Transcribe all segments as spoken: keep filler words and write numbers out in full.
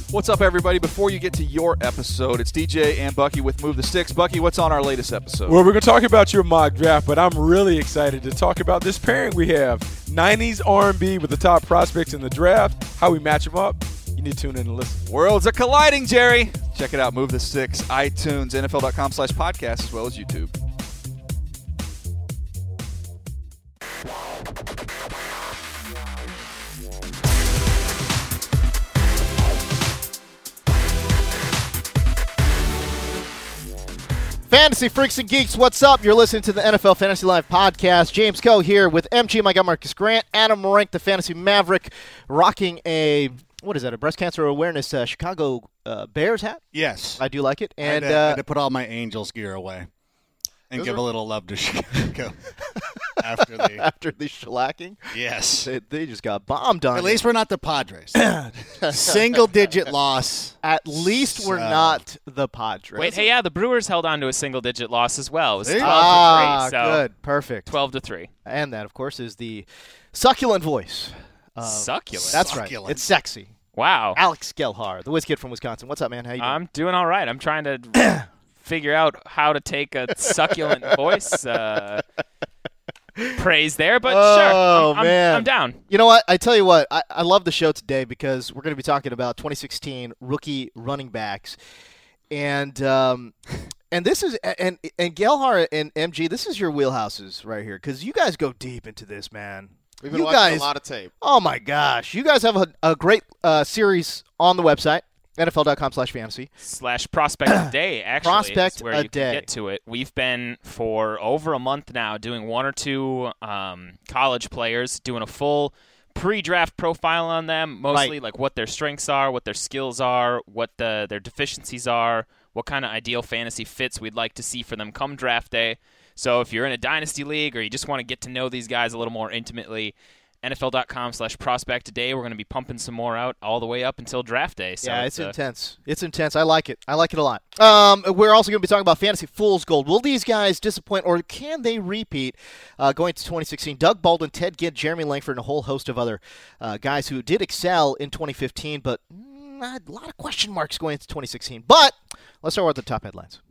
What's up, everybody? Before you get to your episode, it's D J and Bucky with Move the Sticks. Bucky, what's on our latest episode? Well, we're going to talk about your mock draft, but I'm really excited to talk about this pairing we have. nineties R and B with the top prospects in the draft, how we match them up. You need to tune in and listen. Worlds are colliding, Jerry. Check it out, Move the Sticks, iTunes, N F L dot com slash podcast, as well as YouTube. Fantasy Freaks and Geeks, what's up? You're listening to the N F L Fantasy Live podcast. James Coe here with M G, my guy Marcus Grant, Adam Rank, the Fantasy Maverick, rocking a, what is that, a breast cancer awareness uh, Chicago uh, Bears hat? Yes. I do like it. And I had, to, uh, I had to put all my Angels gear away and give are... a little love to Chicago after the after the shellacking. Yes. They, they just got bombed on. At least we're not the Padres. Single-digit loss. At least we're So- not the Padres. Wait, hey, yeah, the Brewers held on to a single-digit loss as well. It was See? twelve Ah, to three. So good. Perfect. twelve to three. And that, of course, is the succulent voice. Of, Succulent. That's Succulent. right. It's sexy. Wow. Alex Gelhar, the whiz kid from Wisconsin. What's up, man? How you doing? I'm doing all right. I'm trying to figure out how to take a succulent voice uh, praise there, but Oh, sure. I'm, I'm- man. I'm down. You know what? I tell you what, I, I love the show today because we're going to be talking about twenty sixteen rookie running backs. And um, and this is and and Gelhar and M G, this is your wheelhouses right here because you guys go deep into this, man. We've been you watching guys, a lot of tape. Oh my gosh, you guys have a, a great uh, series on the website, N F L dot com slash fantasy. Slash prospect a day, actually, Prospect is where a you day. can get to it. We've been for over a month now doing one or two um, college players, doing a full pre-draft profile on them, mostly Right. like what their strengths are, what their skills are, what the, their deficiencies are, what kind of ideal fantasy fits we'd like to see for them come draft day. So if you're in a dynasty league or you just want to get to know these guys a little more intimately, N F L dot com slash prospect today. We're going to be pumping some more out all the way up until draft day. So yeah, it's, it's uh, intense. It's intense. I like it. I like it a lot. Um, we're also going to be talking about Fantasy Fool's Gold. Will these guys disappoint, or can they repeat uh, going to twenty sixteen? Doug Baldwin, Ted Ginn, Jeremy Langford, and a whole host of other uh, guys who did excel in twenty fifteen, but mm, a lot of question marks going into twenty sixteen. But let's start with the top headlines.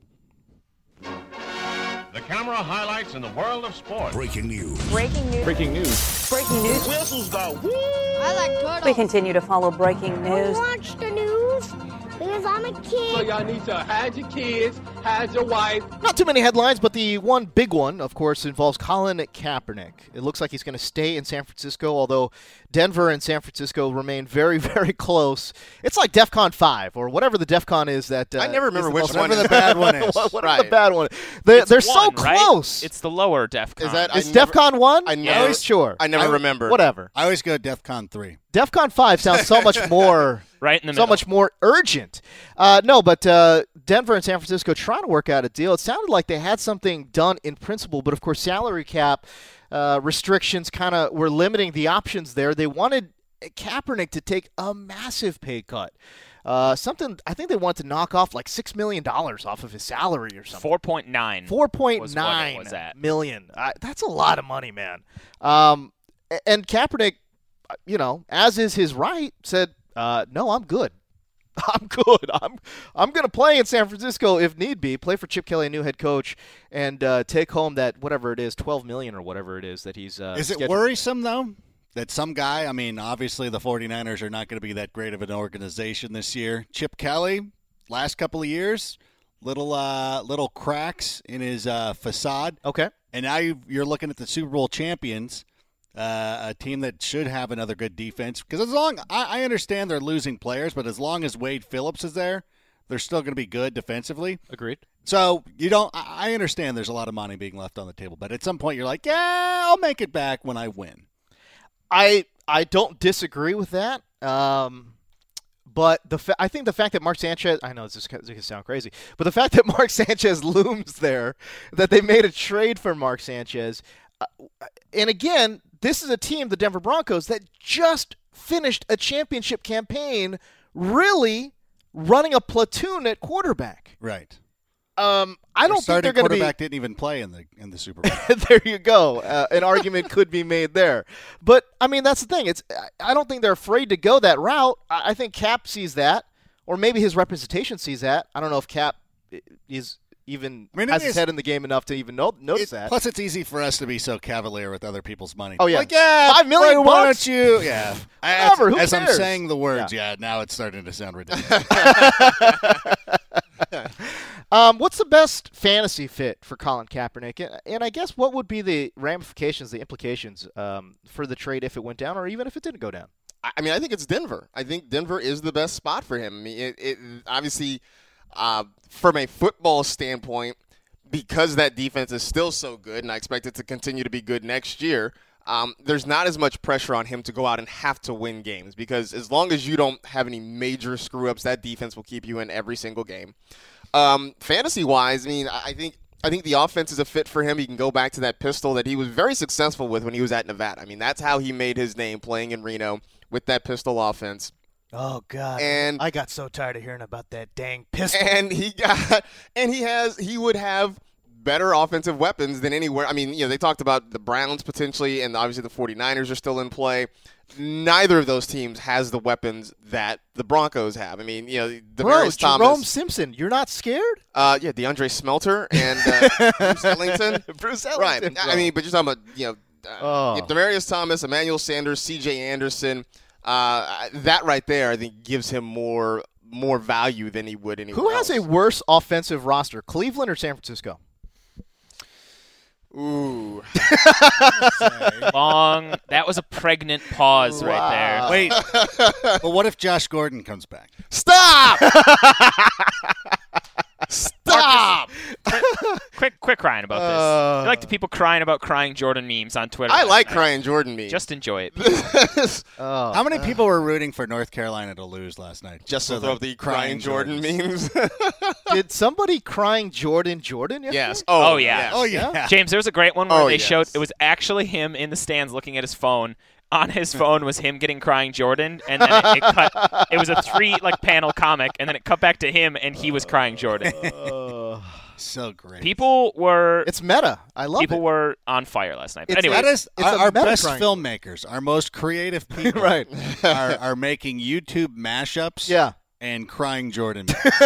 The camera highlights in the world of sports. Breaking news. Breaking news. Breaking news. Breaking news. Whistles go woo! I like turtles. We continue to follow breaking news. Watch the news because I'm a kid. So y'all need to hide your kids, hide your wife. Not too many headlines, but the one big one, of course, involves Colin Kaepernick. It looks like he's going to stay in San Francisco, although Denver and San Francisco remain very, very close. It's like DEFCON five, or whatever the DEFCON is. That uh, I never remember is the which most- one Whatever the bad one is. whatever Right. the bad one. They, It's they're so one, right? close. It's the lower DEFCON. Is that- I Is never- DEFCON one? I never- sure. I never I- remember. Whatever. I always go DEFCON three. DEFCON five sounds so much more... right in the so middle. much more urgent. Uh, no, but uh, Denver and San Francisco trying to work out a deal. It sounded like they had something done in principle, but of course salary cap uh, restrictions kind of were limiting the options there. They wanted Kaepernick to take a massive pay cut. Uh, something I think they wanted to knock off like six million dollars off of his salary or something. four point nine. Four point was what it nine was at. million. Uh, that's a lot of money, man. Um, a- and Kaepernick, you know, as is his right, said, uh, "No, I'm good. I'm good. I'm I'm going to play in San Francisco if need be. Play for Chip Kelly, a new head coach, and uh, take home that whatever it is, twelve million or whatever it is that he's." Uh, Is it scheduled. worrisome, though, that some guy, I mean, obviously the 49ers are not going to be that great of an organization this year. Chip Kelly, last couple of years, little uh, little cracks in his uh, facade. Okay. And now you- you're looking at the Super Bowl champions, uh, a team that should have another good defense. Because as long I, I understand they're losing players, but as long as Wade Phillips is there, they're still going to be good defensively. Agreed. So you don't. I I understand there's a lot of money being left on the table, but at some point you're like, yeah, I'll make it back when I win. I I don't disagree with that. Um, but the fa- I think the fact that Mark Sanchez, I know this is going to sound crazy, but the fact that Mark Sanchez looms there, that they made a trade for Mark Sanchez, uh, and again, this is a team, the Denver Broncos, that just finished a championship campaign, really running a platoon at quarterback. Right. Um, I don't think starting they're going to be. quarterback didn't even play in the in the Super Bowl. There you go. Uh, an argument could be made there. But I mean, that's the thing. It's I- I don't think they're afraid to go that route. I, I think Cap sees that. or maybe his representation sees that. I don't know if Cap is even I mean, has it his is- head in the game enough to even know, notice It- that. Plus, it's easy for us to be so cavalier with other people's money. Oh, yeah. like yeah, Five million why, why bucks? don't you? Yeah, Whatever, As, who as I'm cares? saying the words, yeah. Now it's starting to sound ridiculous. Um, what's the best fantasy fit for Colin Kaepernick? And- And I guess what would be the ramifications, the implications um, for the trade if it went down or even if it didn't go down? I mean, I think it's Denver. I think Denver is the best spot for him. I mean, it, it obviously, uh, from a football standpoint, because that defense is still so good, and I expect it to continue to be good next year, um, there's not as much pressure on him to go out and have to win games, because as long as you don't have any major screw-ups, that defense will keep you in every single game. Um, fantasy-wise, I mean, I think I think the offense is a fit for him. He can go back to that pistol that he was very successful with when he was at Nevada. I mean, that's how he made his name, playing in Reno with that pistol offense. Oh God! And I got so tired of hearing about that dang pistol. And he got, and he has, he would have better offensive weapons than anywhere. I mean, you know, they talked about the Browns potentially, and obviously the 49ers are still in play. Neither of those teams has the weapons that the Broncos have. I mean, you know, the Bro, Jerome Thomas, Simpson, you're not scared? uh, yeah, DeAndre Smelter and uh, Bruce Ellington. Bruce Right. Ellington, I mean, but you're talking about, you know, uh, Oh. Demarius Thomas, Emmanuel Sanders, C J Anderson. Uh, that right there, I think, gives him more more value than he would anywhere Who has else. a worse offensive roster, Cleveland or San Francisco? Ooh. Long. That was a pregnant pause right there. Wait, but what if Josh Gordon comes back? Stop! Stop! Quit, quit crying about this. Uh, You like the people crying about crying Jordan memes on Twitter. I last like night. crying Jordan memes. Just enjoy it. Oh. How many people were rooting for North Carolina to lose last night? Just So to throw the crying Jordan Jordans. memes. Did somebody crying Jordan Jordan yesterday? Yes. Oh, Oh, yeah. yes. Oh yeah. James, there was a great one where Oh, they yes. showed it was actually him in the stands looking at his phone. On his phone was him getting crying Jordan, and then it, it cut. It was a three like panel comic, and then it cut back to him, and he was crying Jordan. So great. People were It's meta. I love people it. were on fire last night. But It's- anyway, That is It's our, a our meta best triangle. filmmakers, our most creative people, Right. are, are making YouTube mashups. Yeah. And crying Jordan.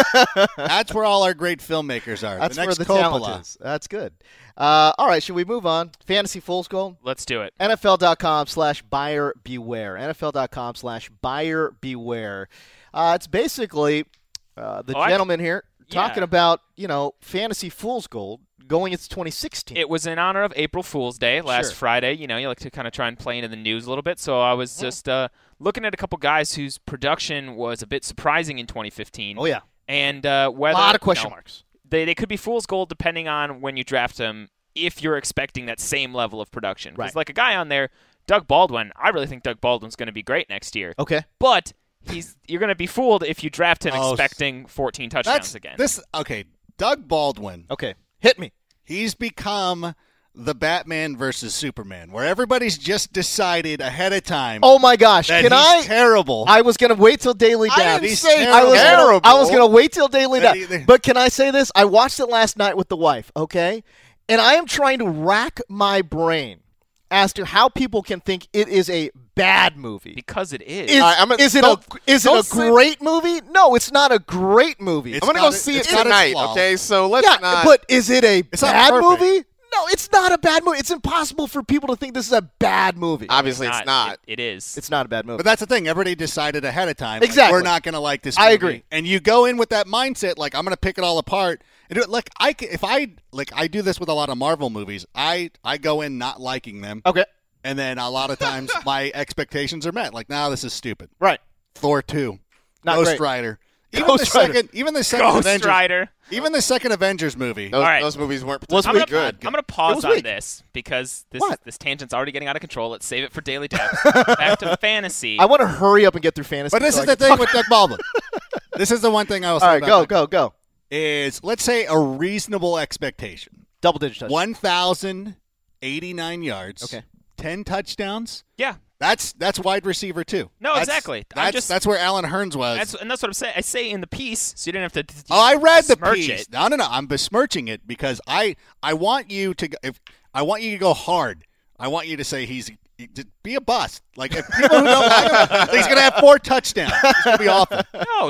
That's where all our great filmmakers are. That's the where next the Coppola. talent is. That's good. Uh, all right, should we move on? Fantasy Fool's Gold? let's do it. N F L dot com slash buyer beware. N F L dot com slash buyer beware. Uh, it's basically uh, the Oh, I- gentleman here talking Yeah. about, you know, Fantasy Fool's Gold going into twenty sixteen. It was in honor of April Fool's Day last Sure. Friday. You know, you like to kind of try and play into the news a little bit. So I was just uh, looking at a couple guys whose production was a bit surprising in twenty fifteen. Oh, yeah. And uh, A whether lot of question you know, marks. They they could be fool's gold depending on when you draft them. If you're expecting that same level of production, because Right. like a guy on there, Doug Baldwin, I really think Doug Baldwin's going to be great next year. Okay. But he's you're going to be fooled if you draft him Oh, expecting fourteen touchdowns That's again. this. Okay, Doug Baldwin. Okay. Hit me. He's become the Batman versus Superman, where everybody's just decided ahead of time. Oh, my gosh. that Can he's I? terrible. I was going to wait till Daily I Dab. didn't say I was terrible. Gonna, I was going to wait till Daily That Dab. he- But can I say this? I watched it last night with the wife, okay? And I am trying to rack my brain as to how people can think it is a bad movie. because it is. Is, All right, I'm a- is it a don't- is it don't a say- great movie? No, it's not a great movie. It's I'm going to got go it- see it it's got its tonight, flaws. okay? So let's yeah, not. but is it a It's not bad perfect. movie? No, it's not a bad movie. It's impossible for people to think this is a bad movie. obviously, it's not. It, it is. It's not a bad movie. But that's the thing. Everybody decided ahead of time. like, Exactly. we're not going to like this I movie. agree. And you go in with that mindset, like, I'm going to pick it all apart. And do it. Like, I, c- if I, like, I do this with a lot of Marvel movies. I, I go in not liking them. okay. And then a lot of times my expectations are met. Like, now this is stupid. Right. Thor two. Not Ghost great. Rider. Even Ghost the Rider. second, even the second Ghost Avengers, Rider. even the second Avengers movie. Those, All right. those movies weren't Was I'm particularly gonna, good. I'm gonna It pause was on weak. this because this What? this tangent's already getting out of control. Let's save it for Daily Depths. Back to fantasy. I want to hurry up and get through fantasy. But this so is I the can thing talk- with Doug Baldwin. This is the one thing I will say All right, about go, Doug go, go. is let's say a reasonable expectation. Double digit touchdowns. one thousand eighty-nine yards. Okay. ten touchdowns. yeah. That's that's wide receiver too. No, That's- exactly. I'm That's just- that's where Alan Hearns was. That's and that's what I'm saying. I say in the piece, so you didn't have to. oh, I read the smirch piece. It. No, no, no. I'm besmirching it because I I want you to go- if I want you to go hard. I want you to say he's to be a bust. Like if people who don't like him, he's going to have four touchdowns. It's going to be awful. No,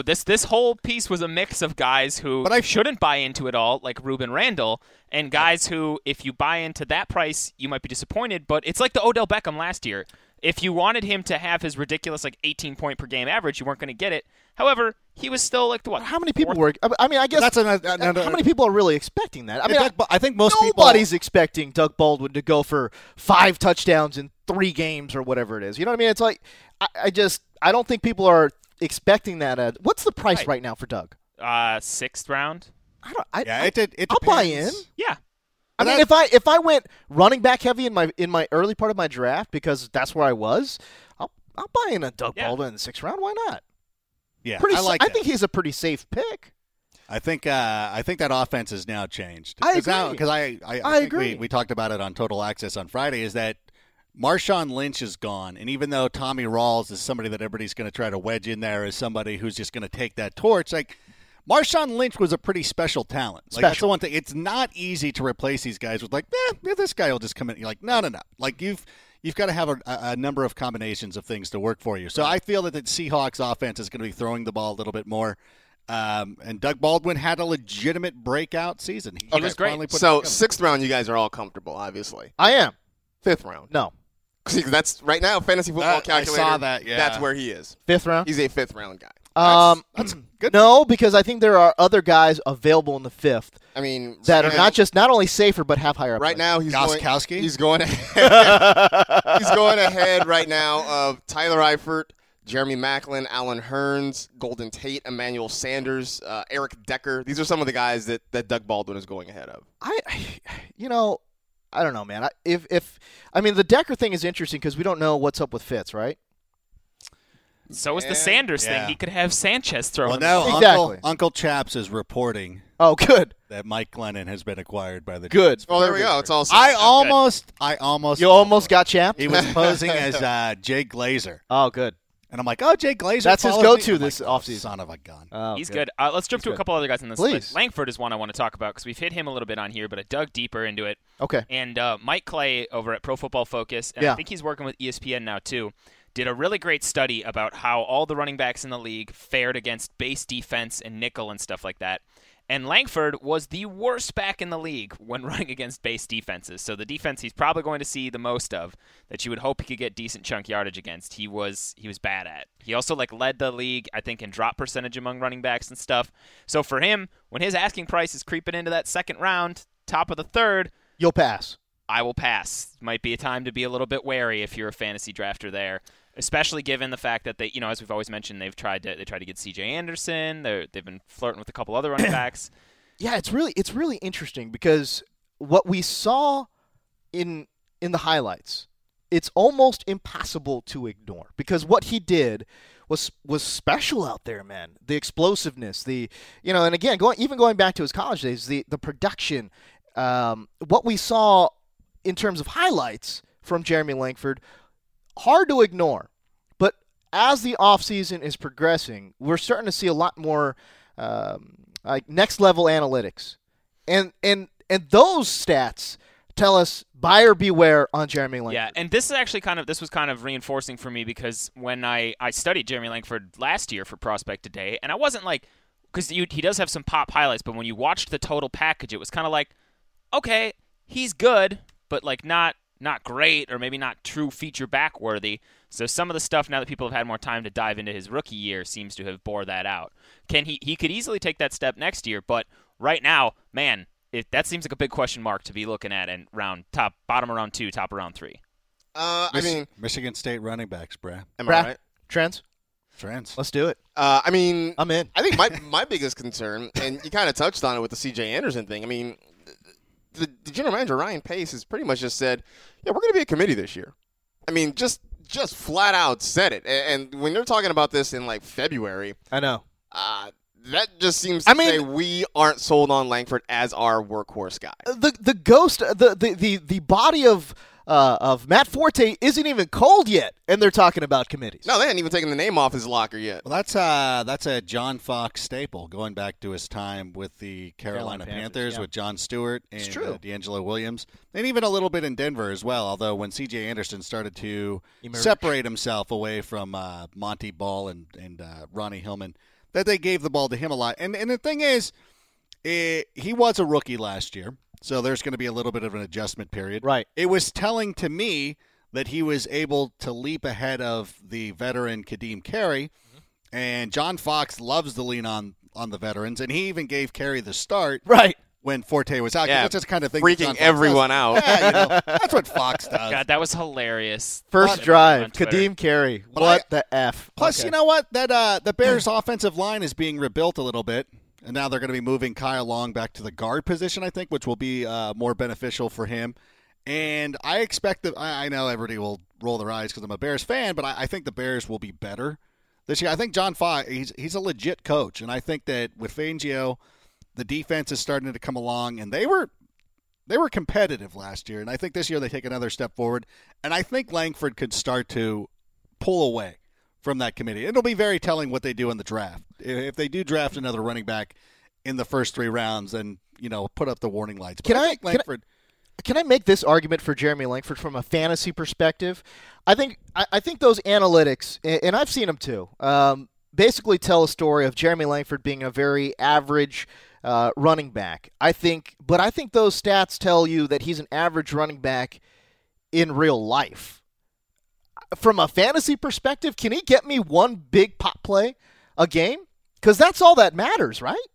this this whole piece was a mix of guys who But I- shouldn't buy into it all, like Ruben Randall, and guys who, if you buy into that price, you might be disappointed. But it's like the Odell Beckham last year. If you wanted him to have his ridiculous like eighteen point per game average, you weren't going to get it. However, he was still like the what? How many people fourth? were? I mean, I guess That's another- another- how many people are really expecting that? I mean, Doug, I think most nobody's people. expecting Doug Baldwin to go for five touchdowns in three games or whatever it is. You know what I mean? It's like I, I just I don't think people are expecting that. At, what's the price right. Right. now for Doug? Uh, sixth round. I don't. I, Yeah, I, it, it, it I'll buy depends. in. Yeah. I mean, if I if I went running back heavy in my in my early part of my draft because that's where I was, I'll I'll buy in a Doug Yeah. Baldwin in the sixth round. Why not? Yeah, Pretty. I sa- like. I that. think he's a pretty safe pick. I think uh, I think that offense has now changed. I Cause now- agree. Because I I, I, I think agree. We, we talked about it on Total Access on Friday. Is that Marshawn Lynch is gone, and even though Tommy Rawls is somebody that everybody's going to try to wedge in there as somebody who's just going to take that torch, like Marshawn Lynch was a pretty special talent. Like that's the Special. one thing. It's not easy to replace these guys with like, eh, yeah, this guy will just come in. You're like, no, no, no. Like you've you've got to have a, a number of combinations of things to work for you. So I feel that the Seahawks offense is going to be throwing the ball a little bit more. Um, and Doug Baldwin had a legitimate breakout season. He, was great. finally put it So together. sixth round, you guys are all comfortable, obviously. I am. Fifth round. No. See, that's right now fantasy football That- I calculator. saw that, yeah. That's where he is. Fifth round. He's a fifth round guy. Um, that's good. No, because I think there are other guys available in the fifth I mean, that are right not just not only safer but have higher. Right now, he's Gostkowski? going. He's going ahead. he's going ahead right now of Tyler Eifert, Jeremy Maclin, Alan Hearns, Golden Tate, Emmanuel Sanders, uh, Eric Decker. These are some of the guys that, that Doug Baldwin is going ahead of. I, you know, I don't know, man. I, if if I mean the Decker thing is interesting because we don't know what's up with Fitz, right? So is Yeah. the Sanders Yeah. thing. He could have Sanchez throw Well, him. now Exactly. Uncle, Uncle Chaps is reporting Oh, good, that Mike Glennon has been acquired by the good. Jets. Well, there we go. It's all. I almost, I almost, You almost got chapped. He was posing as uh, Jay Glazer, Oh, good. and I'm like, oh, Jay Glazer. That's his follows go-to me? I'm this like, oh, offseason. Son of a gun. Oh, He's good. Uh, let's jump He's to a good. couple other guys in this Please. list. Langford is one I want to talk about because we've hit him a little bit on here, but I dug deeper into it. Okay. And uh, Mike Clay over at Pro Football Focus, and Yeah. I think he's working with E S P N now too, did a really great study about how all the running backs in the league fared against base defense and nickel and stuff like that. And Langford was the worst back in the league when running against base defenses. So the defense he's probably going to see the most of that you would hope he could get decent chunk yardage against, he was he was bad at. He also like led the league, I think, in drop percentage among running backs and stuff. So for him, when his asking price is creeping into that second round, top of the third, You'll pass. I will pass. Might be a time to be a little bit wary if you're a fantasy drafter there, especially given the fact that they, you know, as we've always mentioned, they've tried to they tried to get C J Anderson. They they've been flirting with a couple other running backs. Yeah, it's really it's really interesting because what we saw in in the highlights, it's almost impossible to ignore because what he did was was special out there, man. The explosiveness, the you know, and again, going even going back to his college days, the the production, um, what we saw in terms of highlights from Jeremy Langford, hard to ignore. But as the offseason is progressing, we're starting to see a lot more um, like next level analytics, and and and those stats tell us buyer beware on Jeremy Langford. Yeah, and this is actually kind of this was kind of reinforcing for me because when I, I studied Jeremy Langford last year for Prospect Today, and I wasn't like because he does have some pop highlights, but when you watched the total package, it was kind of like, okay, he's good, but like not not great or maybe not true feature back worthy. So some of the stuff now that people have had more time to dive into his rookie year seems to have bore that out. Can he he could easily take that step next year, but right now, man, it, that seems like a big question mark to be looking at in round top bottom of round two, top of round three. Uh, I mean, Michigan State running backs, bruh. am Brad, I right? Trends? Trends. Let's do it. Uh, I mean, I'm in. I think my my biggest concern, and you kind of touched on it with the C J Anderson thing. I mean, the, the general manager Ryan Pace has pretty much just said, "Yeah, we're going to be a committee this year." I mean, just just flat out said it. And, and when you're talking about this in like February, I know. uh, that just seems to I mean- say we aren't sold on Langford as our workhorse guy. The the ghost the the the, the body of uh, of Matt Forte isn't even cold yet, and they're talking about committees. No, they hadn't even taken the name off his locker yet. Well, that's uh that's a John Fox staple going back to his time with the Carolina, Carolina Panthers, Panthers yeah. with John Stewart and true. uh, D'Angelo Williams, and even a little bit in Denver as well. Although when C J Anderson started to Emerge. separate himself away from uh, Monty Ball and and uh, Ronnie Hillman, that they gave the ball to him a lot. And and the thing is, it, he was a rookie last year, so there's going to be a little bit of an adjustment period. Right. It was telling to me that he was able to leap ahead of the veteran Kadeem Carey, mm-hmm. and John Fox loves to lean on, on the veterans, and he even gave Carey the start right. when Forte was out. Yeah, that's just kind of thing freaking everyone does. out. Yeah, you know, that's what Fox does. God, that was hilarious. First But- drive, on Twitter. Kadeem Carey. But What I- the F? Plus, Okay. you know what? That uh, the Bears' offensive line is being rebuilt a little bit, and now they're going to be moving Kyle Long back to the guard position, I think, which will be uh, more beneficial for him. And I expect that I, I know everybody will roll their eyes because I'm a Bears fan, but I, I think the Bears will be better this year. I think John Fox, he's he's a legit coach, and I think that with Fangio, the defense is starting to come along, and they were they were competitive last year, and I think this year they take another step forward, and I think Langford could start to pull away from that committee. It'll be very telling what they do in the draft. If they do draft another running back in the first three rounds, then you know put up the warning lights. But Can I I- think can I- Langford? Can I make this argument for Jeremy Langford from a fantasy perspective? I think I, I think those analytics, and and I've seen them too, um, basically tell a story of Jeremy Langford being a very average uh, running back. I think, but I think those stats tell you that he's an average running back in real life. From a fantasy perspective, can he get me one big pop play a game? Because that's all that matters, right?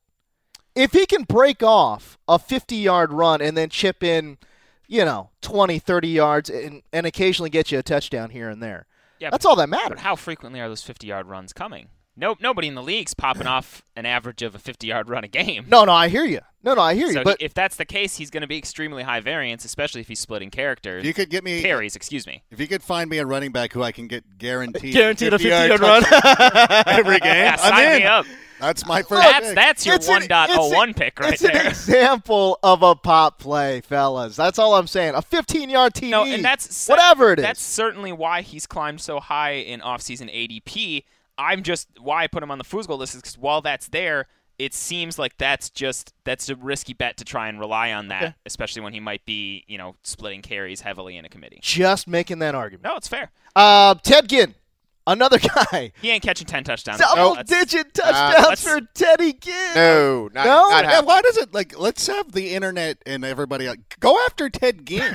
If he can break off a fifty-yard run and then chip in, you know, twenty, thirty yards and, and occasionally get you a touchdown here and there, Yeah, that's but- all that matters. But how frequently are those fifty-yard runs coming? No, nobody in the league's popping off an average of a fifty-yard run a game. No, no, I hear you. No, no, I hear So you. But he- if that's the case, he's going to be extremely high variance, especially if he's splitting characters. If you could get me carries, excuse me. If you could find me a running back who I can get guaranteed Guaranteed a fifty-yard fifty-yard touchdown every game, Yeah, I'm sign in. me up. That's my first That's pick. that's your It's an- one point oh one it's a- pick right it's an there. example of a pop play, fellas. That's all I'm saying. A fifteen-yard T D, No, and that's whatever it is. That's certainly why he's climbed so high in offseason A D P. I'm just why I put him on the foosball list is because while that's there, it seems like that's just that's a risky bet to try and rely on that, Okay. especially when he might be you know splitting carries heavily in a committee. Just making that argument. No, it's fair. Uh, Ted Ginn, another guy. He ain't catching ten touchdowns. Double-digit touchdowns let's- for Teddy Ginn. No, not, No? not Yeah, happening. why does it like? Let's have the internet and everybody like, go after Ted Ginn.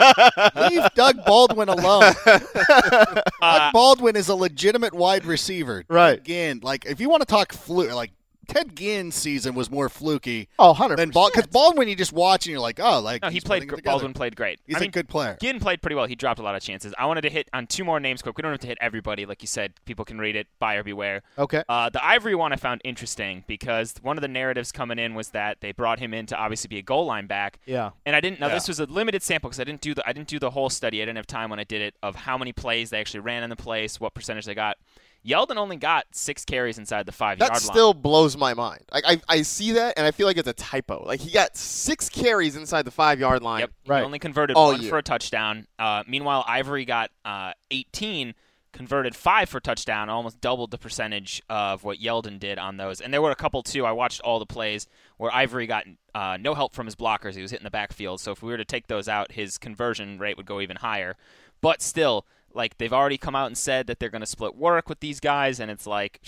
Leave Doug Baldwin alone. Doug Baldwin is a legitimate wide receiver. Right. Ted Ginn, like if you want to talk fluke, like Ted Ginn's season was more fluky Oh, one hundred than percent. Baldwin. Because Baldwin, you just watch and you're like, oh, like No, he he's played. putting it gr- together. Baldwin played great. He's I a mean, good player. Ginn played pretty well. He dropped a lot of chances. I wanted to hit on two more names quick. We don't have to hit everybody, like you said. People can read it. Buyer beware. Okay. Uh, the Ivory one I found interesting because one of the narratives coming in was that they brought him in to obviously be a goal line back. Yeah. And I didn't. Now Yeah. this was a limited sample because I didn't do the I didn't do the whole study. I didn't have time when I did it of how many plays they actually ran in the place, what percentage they got. Yeldon only got six carries inside the five That yard line. still blows my mind. Like I, I see that and I feel like it's a typo. Like he got six carries inside the five yard line. Yep. Right. He only converted All one year. for a touchdown. Uh, meanwhile, Ivory got uh, eighteen, converted five for touchdown, almost doubled the percentage of what Yeldon did on those. And there were a couple, too. I watched all the plays where Ivory got uh, no help from his blockers. He was hitting the backfield. So if we were to take those out, his conversion rate would go even higher. But still, like, they've already come out and said that they're going to split work with these guys, and it's like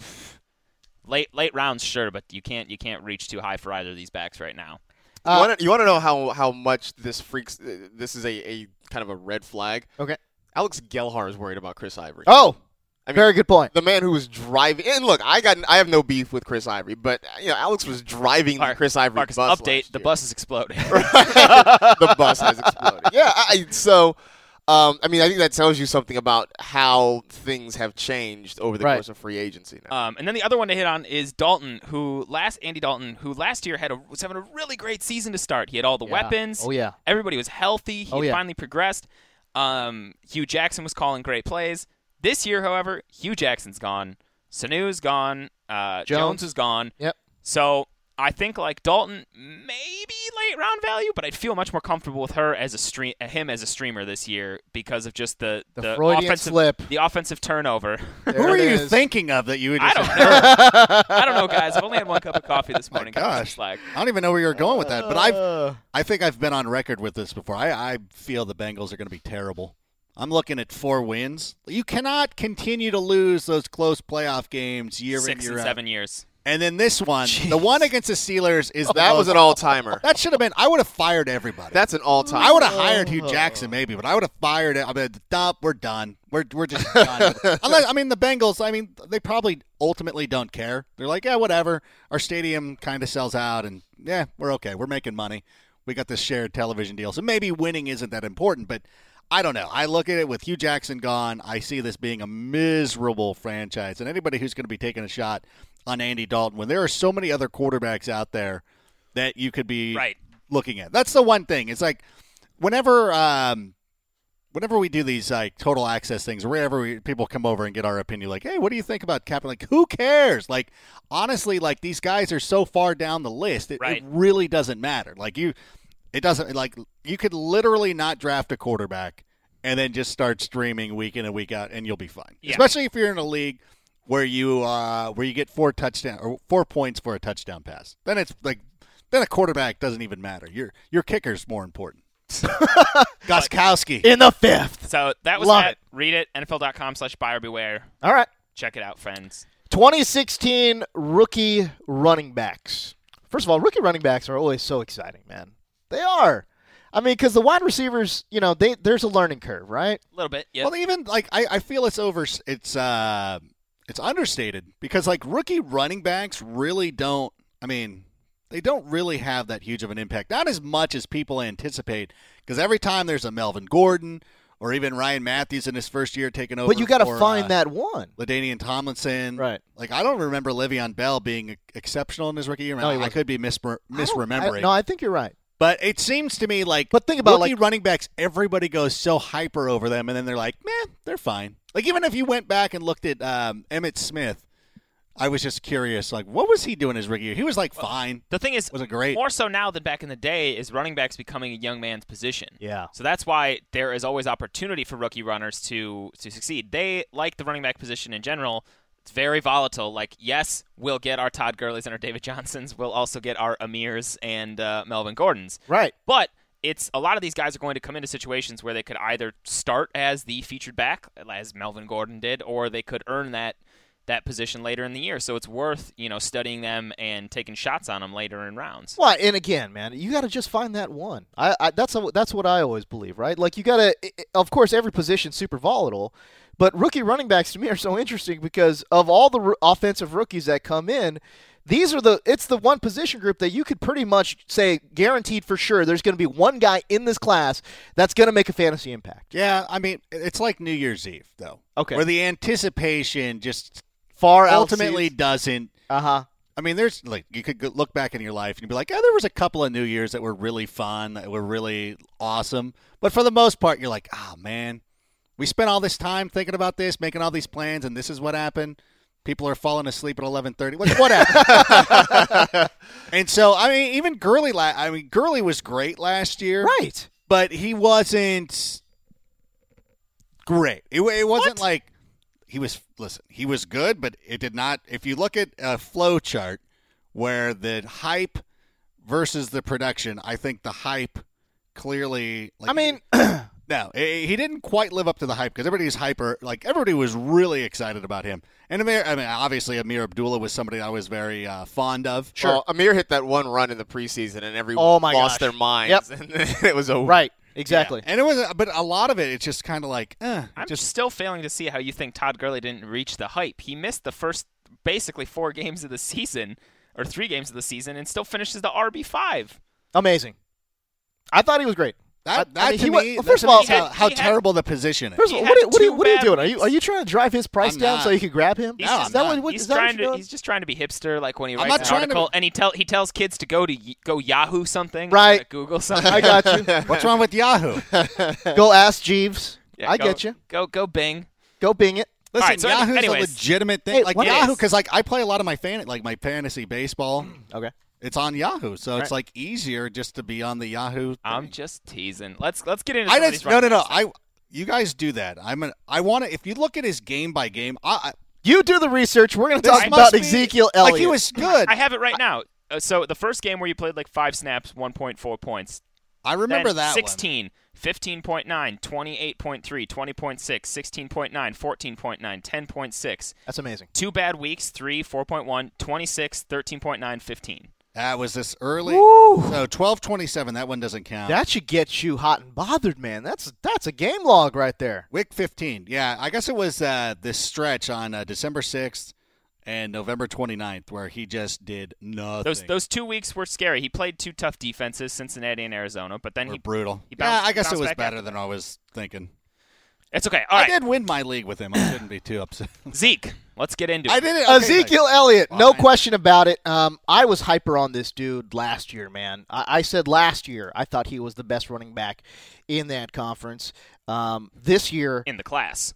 late late rounds, sure, but you can't you can't reach too high for either of these backs right now. You want to you want to know how, how much this freaks? Uh, this is a, a kind of a red flag. Okay. Alex Gelhar is worried about Chris Ivory. Oh, I mean, very good point. The man who was driving. And look, I got I have no beef with Chris Ivory, but you know Alex was driving the Mark- Chris Ivory Marcus, bus. update: last the year. bus is exploding. The bus has exploded. Yeah. I, so, um, I mean, I think that tells you something about how things have changed over the Right. course of free agency now. Um, and then the other one to hit on is Dalton, who last Andy Dalton, who last year had a, was having a really great season to start. He had all the Yeah. weapons. Oh, yeah. Everybody was healthy. He Oh, had yeah. finally progressed. Um, Hugh Jackson was calling great plays. This year, however, Hugh Jackson's gone. Sanu's gone. Uh, Jones. Jones is gone. Yep. So I think like Dalton, maybe late round value, but I'd feel much more comfortable with her as a stream, him as a streamer this year because of just the The Freudian offensive slip. the offensive turnover. There Who are it you is. thinking of that you would I just don't know. I don't know, guys. I've only had one cup of coffee this morning. Cut gosh. the slack. I don't even know where you were going with that, but I've Uh, I think I've been on record with this before. I, I feel the Bengals are going to be terrible I'm looking at four wins. You cannot continue to lose those close playoff games year Six in, year and out. seven years. And then this one, Jeez. the one against the Steelers is the That most, was an all-timer. That should have been. I would have fired everybody. That's an all-timer. I would have hired Hugh Jackson maybe, but I would have fired it. I mean, stop. We're done. We're we're just done. Unless, I mean, the Bengals. I mean, they probably ultimately don't care. They're like, yeah, whatever. Our stadium kind of sells out, and yeah, we're okay. We're making money. We got this shared television deal, so maybe winning isn't that important. But I don't know. I look at it with Hugh Jackson gone. I see this being a miserable franchise, and anybody who's going to be taking a shot on Andy Dalton when there are so many other quarterbacks out there that you could be Right. looking at. That's the one thing. It's like whenever um, whenever we do these like total access things, or wherever we, people come over and get our opinion, like, hey, what do you think about Cap? Like, who cares? Like, honestly, like these guys are so far down the list, it, Right. it really doesn't matter. Like you, it doesn't like you could literally not draft a quarterback and then just start streaming week in and week out, and you'll be fine. Yeah. Especially if you're in a league where you uh, where you get four touchdown or four points for a touchdown pass. Then it's like then a quarterback doesn't even matter. Your your kicker's more important. Goskowski. In the fifth. So that was Love that. it. Read it. N F L dot com slash buyer beware. All right. Check it out, friends. twenty sixteen rookie running backs. First of all, rookie running backs are always so exciting, man. They are. I mean, because the wide receivers, you know, they there's a learning curve, right? A little bit, yeah. Well, even like I, I feel it's over. It's uh, it's understated because like rookie running backs really don't. I mean, they don't really have that huge of an impact. Not as much as people anticipate. Because every time there's a Melvin Gordon or even Ryan Matthews in his first year taking over, But you got to for, find uh, that one. LaDainian Tomlinson, Right. Like I don't remember Le'Veon Bell being exceptional in his rookie year. No, he I wasn't. could be misre- I don't- misremembering. I, no, I think you're right. But it seems to me like But think about, rookie like- running backs, everybody goes so hyper over them, and then they're like, man, they're fine. Like even if you went back and looked at um, Emmitt Smith, I was just curious, like what was he doing his rookie year? He was like fine. The thing is, Wasn't great. more so now than back in the day, is running backs becoming a young man's position. Yeah. So that's why there is always opportunity for rookie runners to to succeed. They like the running back position in general. It's very volatile. Like, yes, we'll get our Todd Gurley's and our David Johnsons. We'll also get our Amirs and uh, Melvin Gordons. Right. But it's a lot of these guys are going to come into situations where they could either start as the featured back, as Melvin Gordon did, or they could earn that that position later in the year. So it's worth, you know, studying them and taking shots on them later in rounds. Well, and again, man, you got to just find that one. I, I that's a, that's what I always believe, right? Like you got to, of course, every position's super volatile, but rookie running backs to me are so interesting because of all the r- offensive rookies that come in, these are the it's the one position group that you could pretty much say guaranteed for sure there's going to be one guy in this class that's going to make a fantasy impact. Yeah, I mean it's like New Year's Eve though. Okay. Where the anticipation just Far ultimately outseeds- doesn't. Uh-huh. I mean, there's like you could go- look back in your life and you'd be like, "Yeah, there was a couple of New Years that were really fun, that were really awesome." But for the most part, you're like, "Oh man, we spent all this time thinking about this, making all these plans, and this is what happened." People are falling asleep at eleven thirty. What, what happened? And so, I mean, even Gurley. La- I mean, Gurley was great last year, Right. but he wasn't great. It, it wasn't What? like he was. Listen, he was good, but it did not. If you look at a flow chart where the hype versus the production, I think the hype clearly. Like, I mean, no, he he didn't quite live up to the hype because everybody's hyper. Like everybody was really excited about him. And Amir, I mean, obviously Amir Abdullah was somebody I was very uh, fond of. Sure. Well, Amir hit that one run in the preseason, and everyone Oh, my lost gosh. their minds. Yep. And it was over. right. Exactly. And it was, but a lot of it, it's just kind of like, eh, I'm just just still failing to see how you think Todd Gurley didn't reach the hype. He missed the first basically four games of the season, or three games of the season, and still finishes the R B five. Amazing. I thought he was great. that. I- That I mean, to he me, wa- well, first that of all, shows how, he how had- terrible the position is. First of all, He what, had are- what, are, you- two what are you bad doing? Are you weeks. are you trying to drive his price I'm down not. so you can grab him? He's No, just, I'm that not. what, what, he's is that what trying you're to doing? he's just trying to be hipster, like when he I'm writes not an trying to article be- and he tell he tells kids to go to y- go Yahoo something, Right. uh, Google something. I got you. What's wrong with Yahoo? Go ask Jeeves. Yeah, I go- get you. Go go Bing. Go Bing it. Listen, right, so any- Yahoo's anyways. a legitimate thing. Hey, like what- Yahoo, It is. because like I play a lot of my fan, like my fantasy baseball. Okay. It's on Yahoo, so it's Right. like easier just to be on the Yahoo. I'm thing. just teasing. Let's let's get into I some of just these no no running no. backs. I you guys do that. I'm an, I want to. If you look at his game by game, I, I You do the research. We're going to this talk must about be- Ezekiel Elliott. Like he was good. I have it right now. Uh, so the first game where you played like five snaps, one point four points. I remember then that sixteen, one. fifteen point nine, twenty-eight point three, twenty point six, sixteen point nine, fourteen point nine, ten point six. That's amazing. Two bad weeks, three, four point one, twenty-six, thirteen point nine, fifteen. That was this early. Woo. So twelve twenty-seven, that one doesn't count. That should get you hot and bothered, man. That's that's a game log right there. Week fifteen. Yeah, I guess it was uh, this stretch on uh, December sixth and November twenty-ninth where he just did nothing. Those those two weeks were scary. He played two tough defenses, Cincinnati and Arizona, but then Were he brutal. He bounced, yeah, I guess it bounced was back better after than that. I was thinking. It's okay. All I right, did win my league with him. I shouldn't be too upset. Zeke. Let's get into it. I did it. Okay, Ezekiel like, Elliott, no fine. question about it. Um, I was hyper on this dude last year, man. I, I said last year I thought he was the best running back in that conference. Um, this year, in the class.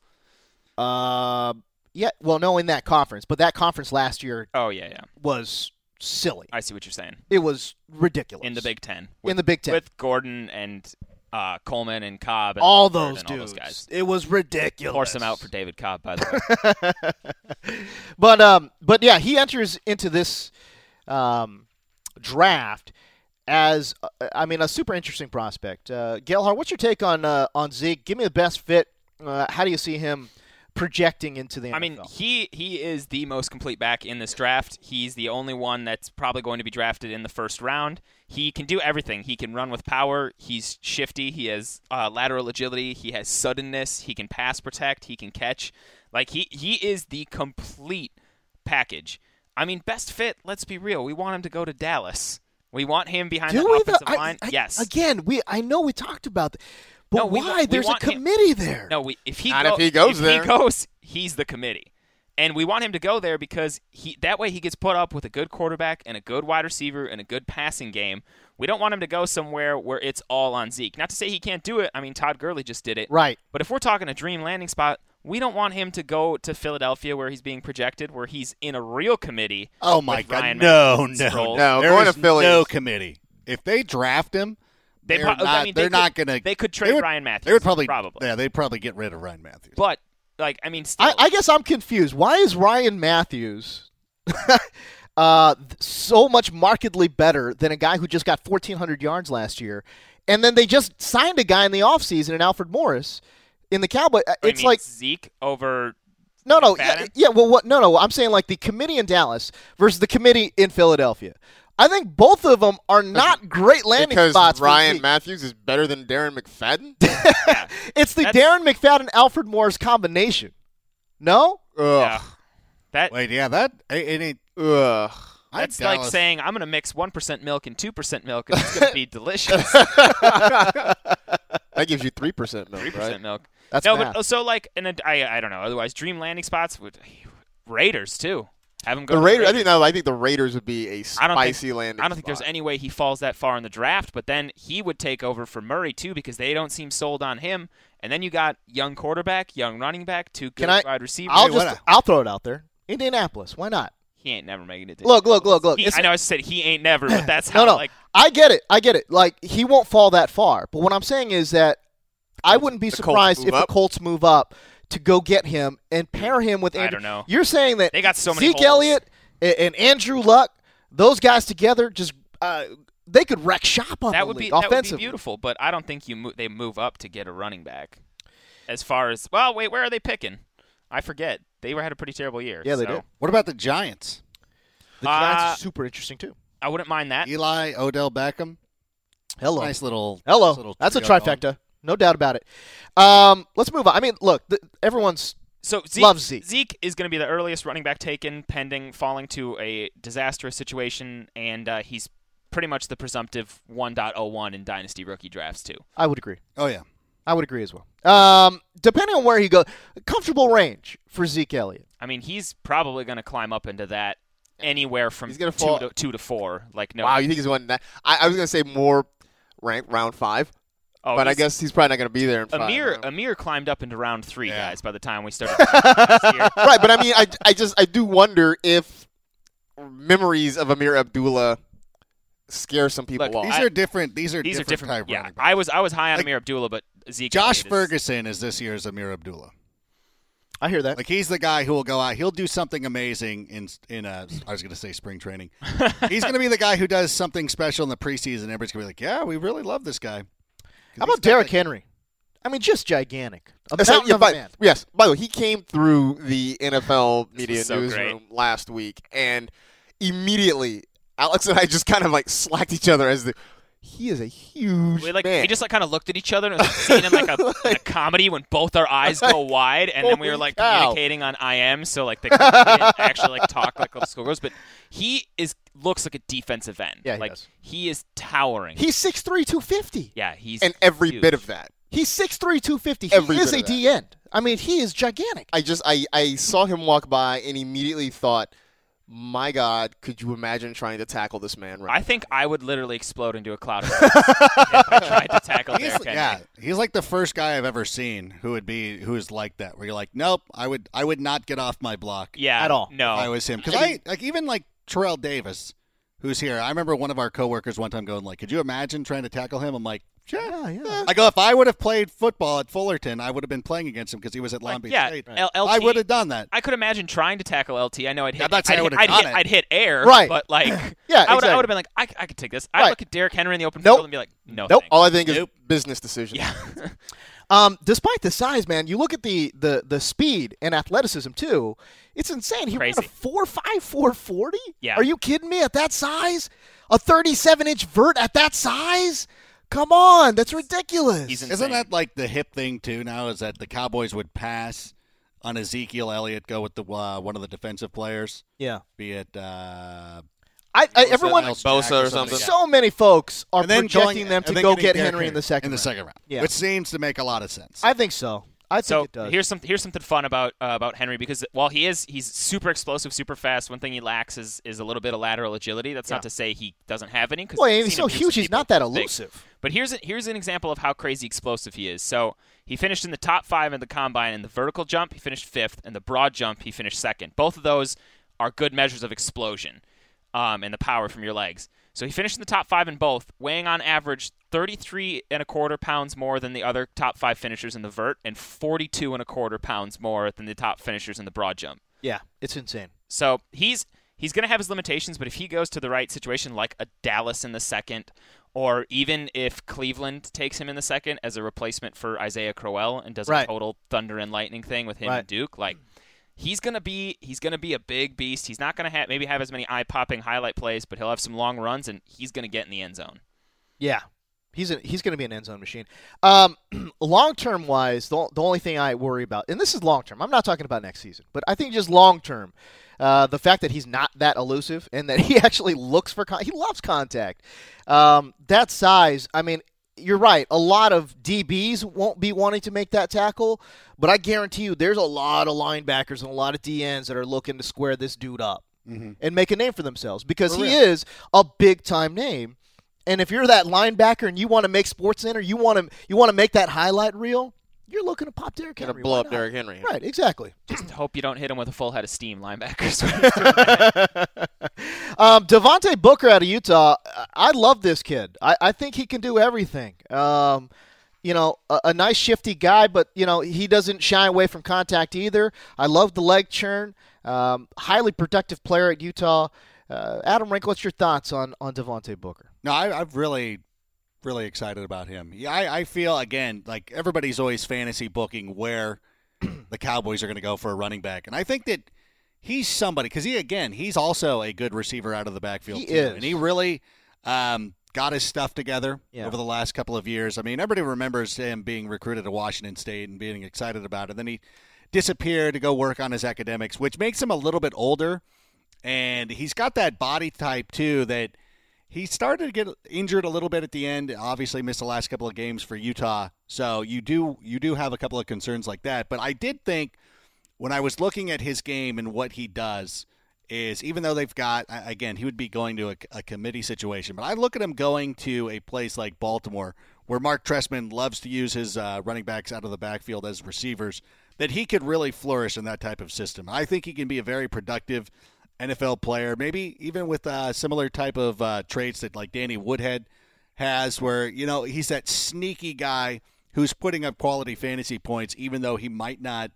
uh, yeah, well, no, in that conference, but that conference last year Oh yeah, yeah. was silly. I see what you're saying. It was ridiculous. In the Big Ten. in With- the Big Ten, with Gordon and uh, Coleman and Cobb and all Hubbard those and all dudes, those guys. it was ridiculous. Force him out for David Cobb, by the way. But um, but yeah, he enters into this um, draft as uh, I mean a super interesting prospect. Uh, Gelhard, what's your take on uh, on Zeke? Give me the best fit. Uh, how do you see him projecting into the N F L? I mean, he he is the most complete back in this draft. He's the only one that's probably going to be drafted in the first round. He can do everything. He can run with power. He's shifty. He has uh, lateral agility. He has suddenness. He can pass protect. He can catch. Like, he, he is the complete package. I mean, best fit, let's be real. We want him to go to Dallas. We want him behind do the we? offensive though? line. I, I, yes. Again, we I know we talked about that, but No, we why? wa- we There's a want him- committee there. No, we, if he Not go- if he goes if there. he goes, he's the committee. And we want him to go there because he that way he gets put up with a good quarterback and a good wide receiver and a good passing game. We don't want him to go somewhere where it's all on Zeke. Not to say he can't do it. I mean, Todd Gurley just did it. Right. But if we're talking a dream landing spot, we don't want him to go to Philadelphia where he's being projected, where he's in a real committee. Oh, my with God. Ryan No, Matthewson's no, role. No, There going is to Philly. no is- committee. If they draft him, They they're pro- not, I mean, they they're could- not going to. They could trade Ryan Matthews. They would probably, probably. Yeah, they'd probably get rid of Ryan Matthews. But, like, I mean, still. I, I guess I'm confused. Why is Ryan Matthews uh, so much markedly better than a guy who just got fourteen hundred yards last year? And then they just signed a guy in the offseason in Alfred Morris in the Cowboy. What do you It's mean, like Zeke over no, no, yeah, McFadden? yeah. Well, what? No, no. I'm saying like the committee in Dallas versus the committee in Philadelphia. I think both of them are not great landing because spots. for Ryan Zeke. Matthews is better than Darren McFadden? Yeah. It's the That's- Darren McFadden Alfred Morris combination. No. Ugh. Yeah. That Wait, yeah, that it, it, Ugh. I- That's like Dallas- saying I'm going to mix one percent milk and two percent milk, and it's going to be delicious. That gives you three percent milk, three percent right? milk. That's no, math. but so like, and then I I don't know. Otherwise, dream landing spots with Raiders too. Have him go. The to Raiders. I Raiders. think no. I think the Raiders would be a I don't spicy think, landing. I don't think there's spot. any way he falls that far in the draft, but then he would take over for Murray too because they don't seem sold on him. And then you got young quarterback, young running back, two good Can I? wide receivers. I'll Hey, what just a- I'll throw it out there. Indianapolis. Why not? he ain't never making it. to Look, look, look, look. He, It's- I know I said he ain't never, but that's No, how no. like I get it. I get it. Like he won't fall that far. But what I'm saying is that I wouldn't be the Colts surprised move if up? the Colts move up to go get him and pair him with I Andrew. don't know. You're saying that They got so many Zeke holes. Elliott and, and Andrew Luck, those guys together, just uh, they could wreck shop on that the would be league that would be offensively. beautiful, but I don't think you mo- they move up to get a running back. As far as well, wait, where are they picking? I forget. They were had a pretty terrible year. Yeah, they so, did. What about the Giants? The Giants Uh, are super interesting too. I wouldn't mind that. Eli, Odell Beckham. Hello. Nice little. Hello. nice little That's a trio going. trifecta. No doubt about it. Um, let's move on. I mean, look, the, everyone's So Zeke, Love Zeke. Zeke is going to be the earliest running back taken, pending falling to a disastrous situation, and uh, he's pretty much the presumptive one point oh one in dynasty rookie drafts too. I would agree. Oh yeah. I would agree as well. Um, depending on where he goes, comfortable range for Zeke Elliott. I mean, he's probably going to climb up into that anywhere from He's gonna two fall- to two to four. Like no, Wow, you think he's one that? I, I was gonna say more rank round five, oh, but I he's- guess he's probably not gonna be there in five. Amir right? Amir climbed up into round three, Yeah. guys. By the time we started last year. right, but I mean, I, I just I do wonder if memories of Amir Abdullah scare some people Look, off. These I- are different. These are These different, are different. type Yeah, running backs. I was I was high on Like, Amir Abdullah, but Zeke Josh Elliott is- Ferguson is this year's Amir Abdullah. I hear that. Like he's the guy who will go out. He'll do something amazing in in a. I was going to say spring training. He's going to be the guy who does something special in the preseason. Everybody's going to be like, "Yeah, we really love this guy." How about Derrick Henry? I mean, just gigantic. A So, mountain yeah, of a by, man. yes. By the way, he came through the N F L media was so newsroom great. last week, and immediately Alex and I just kind of like slacked each other as the. He is a huge We like man. we just like kind of looked at each other and it was like seeing in like a, in a comedy when both our eyes go wide, and then we were Holy like cow. communicating on I M, so like they couldn't, we didn't actually like talk like the school goes. But he is looks like a defensive end. Yeah, he like does. he is towering. He's six three, two fifty. yeah, he's and every huge. bit of that. He's six three, two fifty. He Every is bit a of that. D end. I mean, he is gigantic. I just I, I saw him walk by and immediately thought, my God, could you imagine trying to tackle this man right I think I would literally explode into a cloud of dust if I tried to tackle He's, Derrick Henry. yeah, he's like the first guy I've ever seen who would be who is like that. Where you're like, nope, I would I would not get off my block. Yeah, At all. No, if I was him because I like even like Terrell Davis, who's here. I remember one of our coworkers one time going like, "Could you imagine trying to tackle him?" I'm like, "Sure." Yeah, yeah. I go, if I would have played football at Fullerton, I would have been playing against him because he was at Long Like, Beach yeah, State. L- L T I would have done that. I could imagine trying to tackle L T. I know I'd hit. I'm not saying I'd, I hit, would've I'd, done hit it. I'd hit air, Right. But like, Yeah, I would. exactly. I would have been like, I, I could take this. I Right. look at Derrick Henry in the open Nope. field and be like, no, Nope. thanks. All I think is Nope. business decision. Yeah. Um, despite the size, man, you look at the, the, the speed and athleticism too. It's insane. He Crazy. ran a four five, four forty. Yeah. Are you kidding me? At that size, a thirty-seven inch vert at that size. Come on, that's ridiculous. He's Isn't insane. that like the hip thing too now? Is that the Cowboys would pass on Ezekiel Elliott, go with the uh, one of the defensive players, yeah. be it uh, I, I everyone, Else Bosa Jack or something. so many folks are and then projecting going- them to and then go getting get Derrick Henry in the second in the round. second round, Yeah. which seems to make a lot of sense. I think so. I think So it does. here's some here's something fun about uh, about Henry, because while he is he's super explosive, super fast, one thing he lacks is is a little bit of lateral agility. That's Yeah. not to say he doesn't have any. Cause Well, I've and he's seen so him do some huge, he's people not that big. elusive. But here's a, here's an example of how crazy explosive he is. So he finished in the top five in the combine. In the vertical jump, he finished fifth. In the broad jump, he finished second. Both of those are good measures of explosion um, and the power from your legs. So he finished in the top five in both, weighing on average thirty-three and a quarter pounds more than the other top five finishers in the vert, and forty-two and a quarter pounds more than the top finishers in the broad jump. Yeah, it's insane. So he's he's going to have his limitations, but if he goes to the right situation, like a Dallas in the second, or even if Cleveland takes him in the second as a replacement for Isaiah Crowell and does Right. a total thunder and lightning thing with him Right. and Duke, like he's gonna be he's gonna be a big beast. He's not gonna have maybe have as many eye popping highlight plays, but he'll have some long runs and he's gonna get in the end zone. Yeah, he's a, he's going to be an end zone machine. Um, long term wise, the, the only thing I worry about, and this is long term. I'm not talking about next season, but I think just long term, uh, the fact that he's not that elusive and that he actually looks for con- he loves contact. Um, that size, I mean. You're right. A lot of D Bs won't be wanting to make that tackle, but I guarantee you there's a lot of linebackers and a lot of D Ns that are looking to square this dude up and make a name for themselves because For he real. is a big-time name. And if you're that linebacker and you want to make SportsCenter, you want to you want to make that highlight reel, you're looking to pop Derrick Gonna Henry. blow Why up not? Derrick Henry. Right, exactly. Just hope you don't hit him with a full head of steam, linebackers. um, Devontae Booker out of Utah, I- I love this kid. I, I think he can do everything. Um, you know, a, a nice shifty guy, but, you know, he doesn't shy away from contact either. I love the leg churn. Um, highly productive player at Utah. Uh, Adam Rink, what's your thoughts on, on Devontae Booker? No, I, I'm really, really excited about him. Yeah, I, I feel again like everybody's always fantasy booking where the Cowboys are going to go for a running back, and I think that he's somebody because he again he's also a good receiver out of the backfield. He too, is. and he really um, got his stuff together Yeah. over the last couple of years. I mean, everybody remembers him being recruited to Washington State and being excited about it. Then he disappeared to go work on his academics, which makes him a little bit older. And he's got that body type, too, that he started to get injured a little bit at the end. Obviously missed the last couple of games for Utah. So you do you do have a couple of concerns like that. But I did think when I was looking at his game and what he does is even though they've got, again, he would be going to a, a committee situation. But I look at him going to a place like Baltimore where Mark Trestman loves to use his uh, running backs out of the backfield as receivers, that he could really flourish in that type of system. I think he can be a very productive N F L player, maybe even with a similar type of uh, traits that like Danny Woodhead has, where, you know, he's that sneaky guy who's putting up quality fantasy points, even though he might not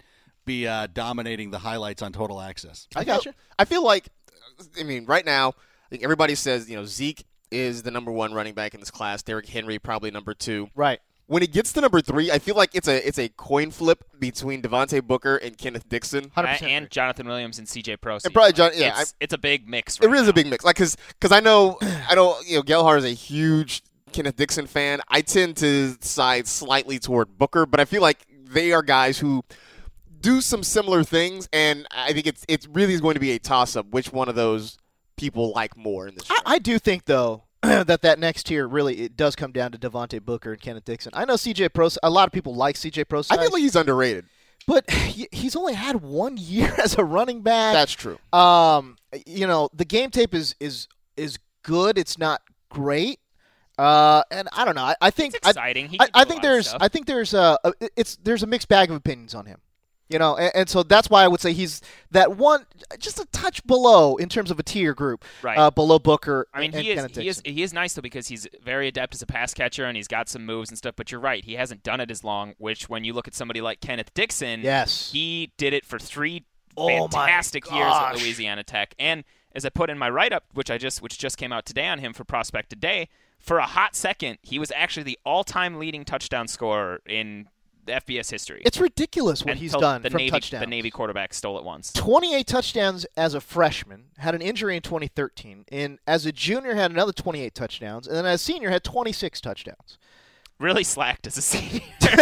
be uh, dominating the highlights on Total Access. I got you. I feel like, I mean, right now, I think everybody says, you know, Zeke is the number one running back in this class. Derrick Henry probably number two. Right. When it gets to number three, I feel like it's a it's a coin flip between Devontae Booker and Kenneth Dixon. one hundred percent and Jonathan Williams and C J Prosy. And probably John, yeah, it's, I, it's a big mix. Right it is now. a big mix. Like, cause, cause I know, I know, you know, Gelhar is a huge Kenneth Dixon fan. I tend to side slightly toward Booker, but I feel like they are guys who do some similar things, and I think it's it's really is going to be a toss up which one of those people like more in this. I, I do think though. that that next tier really it does come down to Devontae Booker and Kenneth Dixon. I know C J Prosy. A lot of people like C J Prosy. I feel like he's underrated, but he, he's only had one year as a running back. That's true. Um, you know, the game tape is is is good. It's not great. Uh, and I don't know. I, I think it's exciting. I, He I, can I do a think lot of there's stuff. I think there's a, a it's there's a mixed bag of opinions on him. You know, and, and so that's why I would say he's that one, just a touch below in terms of a tier group, Right. uh, below Booker. I mean, and he is Kenneth he is Dixon. he is nice though because he's very adept as a pass catcher and he's got some moves and stuff. But you're right, he hasn't done it as long. Which, when you look at somebody like Kenneth Dixon, Yes. he did it for three Oh my fantastic years at gosh. Louisiana Tech. And as I put in my write up, which I just which just came out today on him for Prospect Today, for a hot second, he was actually the all-time leading touchdown scorer in the F B S history. It's ridiculous what he's Until done the from Navy, touchdowns. The Navy quarterback stole it once. twenty-eight touchdowns as a freshman, had an injury in twenty thirteen, and as a junior had another twenty-eight touchdowns, and then as a senior had twenty-six touchdowns. Really slacked as a senior.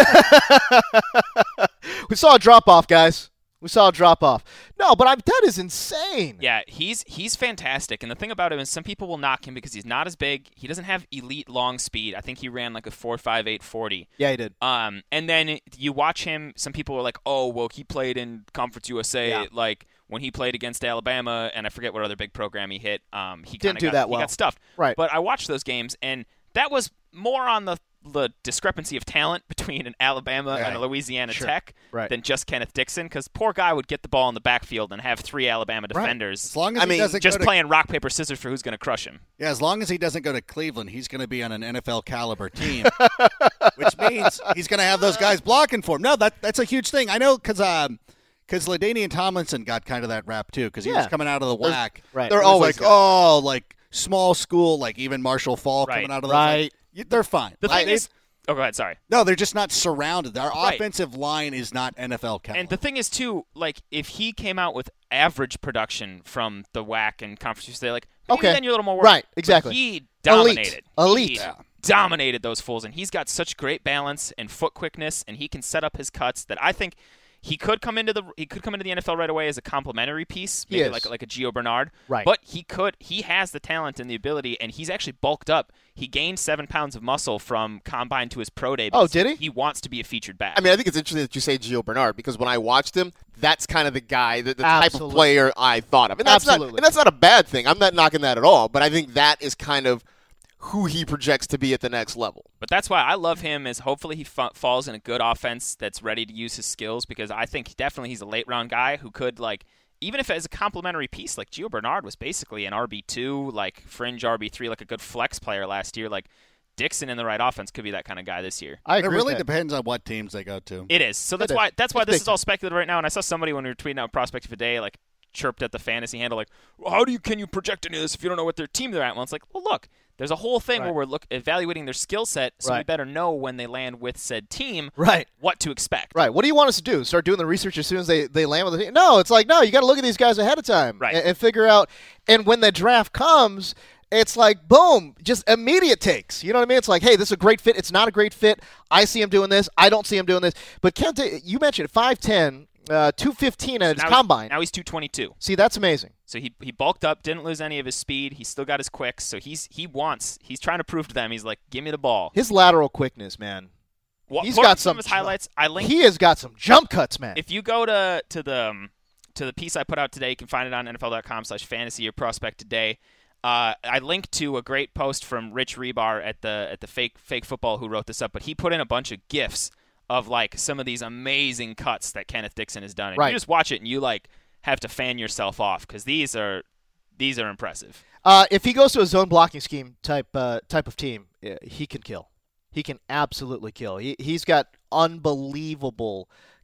We saw a drop-off, guys. We saw a drop-off. No, but I'm, that is insane. Yeah, he's he's fantastic. And the thing about him is some people will knock him because he's not as big. He doesn't have elite long speed. I think he ran like a four five eight forty. Yeah, he did. Um, and then you watch him, some people are like, oh, well, he played in Conference U S A. Yeah. Like, when he played against Alabama, and I forget what other big program he hit, um, he Didn't kinda do got, that he well. got stuffed. Right. But I watched those games, and that was more on the the discrepancy of talent between an Alabama Right. and a Louisiana Sure. Tech Right. than just Kenneth Dixon, because poor guy would get the ball in the backfield and have three Alabama defenders As long as I he mean, doesn't just go to, playing rock, paper, scissors for who's going to crush him. yeah, as long as he doesn't go to Cleveland, he's going to be on an N F L caliber team, which means he's going to have those guys blocking for him. No, that that's a huge thing. I know because um, because LaDainian Tomlinson got kind of that rap too because he Yeah. was coming out of the whack. Right. They're It was always like oh, like small school, like even Marshall Fall Right. coming out of the Right. Like, they're fine. The Like, thing they- is, oh, go ahead, sorry. no, they're just not surrounded. Our Right. offensive line is not N F L caliber. And the thing is, too, like, if he came out with average production from the W A C and Conference U S A, like, maybe Okay. then you're a little more worried. Right, But exactly. he dominated. Elite. He Yeah. dominated those fools, and he's got such great balance and foot quickness, and he can set up his cuts that I think he could come into the he could come into the N F L right away as a complementary piece, He maybe is. like like a Gio Bernard. Right. But he could he has the talent and the ability, and he's actually bulked up. He gained seven pounds of muscle from combine to his pro day. Oh, because did he? He wants to be a featured back. I mean, I think it's interesting that you say Gio Bernard because when I watched him, that's kind of the guy, the, the type of Absolutely. player I thought of, and that's Absolutely. not and that's not a bad thing. I'm not knocking that at all, but I think that is kind of who he projects to be at the next level. But that's why I love him. Is hopefully he fa- falls in a good offense that's ready to use his skills, because I think definitely he's a late round guy who could, like, even if as a complementary piece, like Gio Bernard was basically an R B two, like fringe R B three, like a good flex player last year. Like Dixon in the right offense could be that kind of guy this year. I it agree really with that. depends on what teams they go to. It is. So that's It is. why that's why It's this big is all speculative right now. And I saw somebody when we were tweeting out Prospect of a Day, like, chirped at the fantasy handle, like, well, how do you can you project any of this if you don't know what their team they're at? Well, it's like, well, look, there's a whole thing Right. where we're look evaluating their skill set, so we Right. better know when they land with said team Right. what to expect. Right. What do you want us to do? Start doing the research as soon as they, they land with the team? No, it's like, no, you got to look at these guys ahead of time Right. and, and figure out. And when the draft comes, it's like, boom, just immediate takes. You know what I mean? It's like, hey, this is a great fit. It's not a great fit. I see him doing this. I don't see him doing this. But Kent, you mentioned five ten, uh, two fifteen at his Now combine. He's, now he's two twenty-two. See, that's amazing. So he he bulked up, didn't lose any of his speed. He still got his quicks. So he's he wants he's trying to prove to them. He's like, give me the ball. His lateral quickness, man. What, he's put got up some of his highlights. I linked. He has got some jump cuts, man. If you go to to the um, to the piece I put out today, you can find it on N F L dot com slash fantasy or prospect today. Uh, I linked to a great post from Rich Rebar at the at the fake fake football who wrote this up, but he put in a bunch of GIFs of like some of these amazing cuts that Kenneth Dixon has done. And Right. you just watch it and you like have to fan yourself off because these are these are impressive. Uh, if he goes to a zone blocking scheme type uh, type of team, uh, he can kill. He can absolutely kill. He he's got unbelievable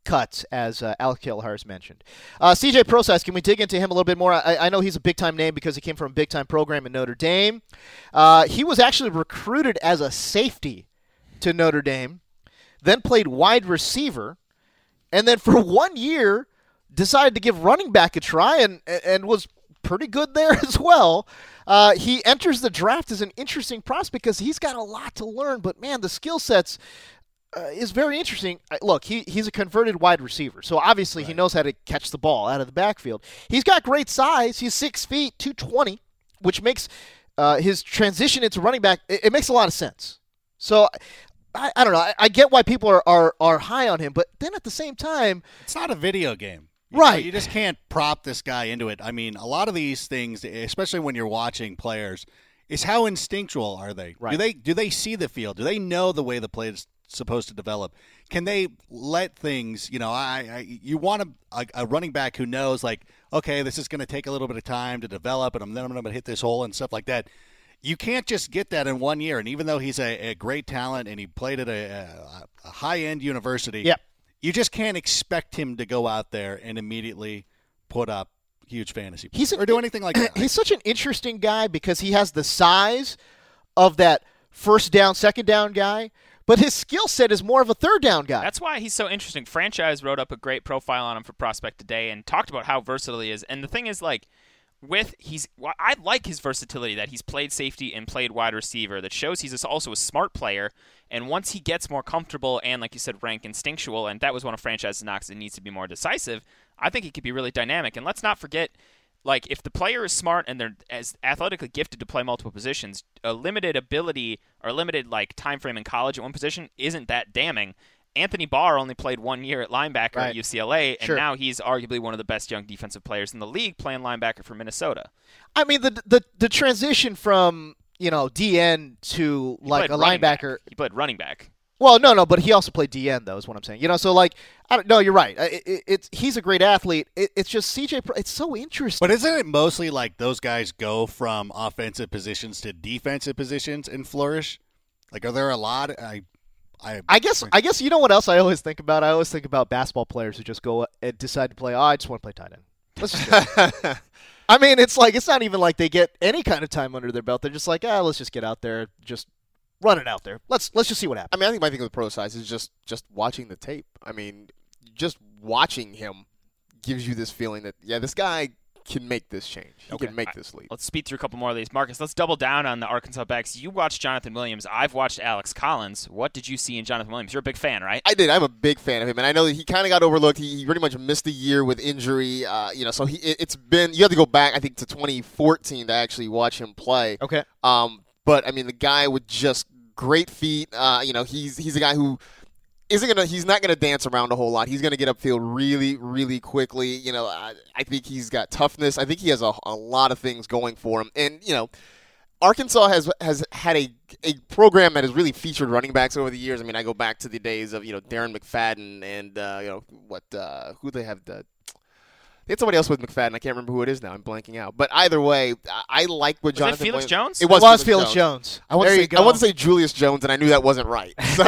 cuts, as uh, Alex Kelleher has mentioned. Uh, C J Prosise, can we dig into him a little bit more? I, I know he's a big-time name because he came from a big-time program in Notre Dame. Uh, he was actually recruited as a safety to Notre Dame, then played wide receiver, and then for one year decided to give running back a try and and was pretty good there as well. Uh, he enters the draft as an interesting prospect because he's got a lot to learn, but, man, the skill sets uh, is very interesting. Uh, look, he he's a converted wide receiver, so obviously right. he knows how to catch the ball out of the backfield. He's got great size. He's six feet, two twenty, which makes uh, his transition into running back, it, it makes a lot of sense. So, I, I don't know. I, I get why people are, are, are high on him, but then at the same time, it's not a video game. You right. know, you just can't prop this guy into it. I mean, a lot of these things, especially when you're watching players, is how instinctual are they? Right. Do they do they see the field? Do they know the way the play is supposed to develop? Can they let things, you know, I, I you want a, a, a running back who knows, like, okay, this is going to take a little bit of time to develop, and then I'm going to hit this hole and stuff like that. You can't just get that in one year. And even though he's a, a great talent and he played at a, a, a high-end university, yep. you just can't expect him to go out there and immediately put up huge fantasy points he's or do anything like that. He's such an interesting guy because he has the size of that first down, second down guy, but his skill set is more of a third down guy. That's why he's so interesting. Franchise wrote up a great profile on him for Prospect Today and talked about how versatile he is. And the thing is, like, with he's I like his versatility that he's played safety and played wide receiver. That shows he's also a smart player. And once he gets more comfortable and, like you said, rank instinctual, and that was one of Franchise's knocks, it needs to be more decisive, I think he could be really dynamic. And let's not forget, like, if the player is smart and they're as athletically gifted to play multiple positions, a limited ability or limited, like, time frame in college at one position isn't that damning. Anthony Barr only played one year at linebacker right. at U C L A, and sure. now he's arguably one of the best young defensive players in the league playing linebacker for Minnesota. I mean, the the, the transition from, you know, D N to, he like, a linebacker. Back. He played running back. Well, no, no, but he also played D N, though, is what I'm saying. You know, so, like, I don't, no, you're right. It, it, it's He's a great athlete. It, it's just C J, it's so interesting. But isn't it mostly like those guys go from offensive positions to defensive positions and flourish? Like, are there a lot? I I, I guess I guess you know what else I always think about? I always think about basketball players who just go and decide to play, oh, I just want to play tight end. Let's just do it. I mean, it's like it's not even like they get any kind of time under their belt. They're just like, ah, let's just get out there, just run it out there. Let's let's just see what happens. I mean, I think my thing with Prosise is just just watching the tape. I mean, just watching him gives you this feeling that, yeah, this guy can make this change. He okay. can make right. this leap. Let's speed through a couple more of these. Marcus, let's double down on the Arkansas backs. You watched Jonathan Williams. I've watched Alex Collins. What did you see in Jonathan Williams? You're a big fan, right? I did. I'm a big fan of him, and I know that he kind of got overlooked. He, he pretty much missed a year with injury. Uh, you know, so he it, it's been you have to go back, I think, to twenty fourteen to actually watch him play. Okay. Um, but I mean, the guy with just great feet. Uh, you know, he's he's a guy who isn't gonna. He's not gonna dance around a whole lot. He's gonna get upfield really, really quickly. You know, I, I think he's got toughness. I think he has a, a lot of things going for him. And you know, Arkansas has has had a a program that has really featured running backs over the years. I mean, I go back to the days of you know Darren McFadden and uh, you know what uh, who they have the. They had somebody else with McFadden. I can't remember who it is now. I'm blanking out. But either way, I, I like what was Jonathan it Felix Williams, Jones? It was, it was Felix, Felix Jones. Jones. I want there to you say go. I want to say Julius Jones, and I knew that wasn't right. So,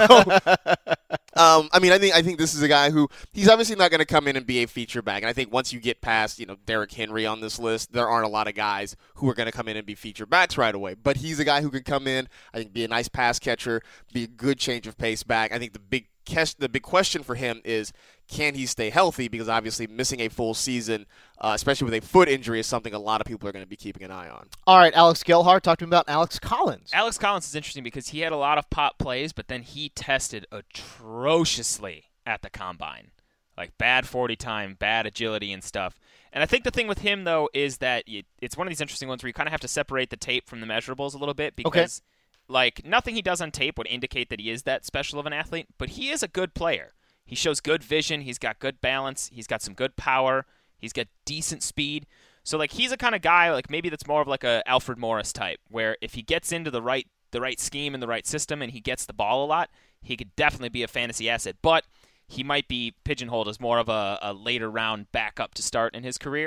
um, I mean, I think I think this is a guy who he's obviously not going to come in and be a feature back. And I think once you get past you know Derrick Henry on this list, there aren't a lot of guys who are going to come in and be feature backs right away. But he's a guy who can come in, I think, be a nice pass catcher, be a good change of pace back. I think the big the big question for him is, can he stay healthy? Because obviously missing a full season, uh, especially with a foot injury, is something a lot of people are going to be keeping an eye on. All right, Alex Gelhart, talk to me about Alex Collins. Alex Collins is interesting because he had a lot of pop plays, but then he tested atrociously at the combine. Like bad forty time, bad agility and stuff. And I think the thing with him, though, is that it's one of these interesting ones where you kind of have to separate the tape from the measurables a little bit because okay. like nothing he does on tape would indicate that he is that special of an athlete, but he is a good player. He shows good vision. He's got good balance. He's got some good power. He's got decent speed. So, like, he's a kind of guy, like, maybe that's more of like a Alfred Morris type, where if he gets into the right the right scheme and the right system and he gets the ball a lot, he could definitely be a fantasy asset. But he might be pigeonholed as more of a, a later round backup to start in his career.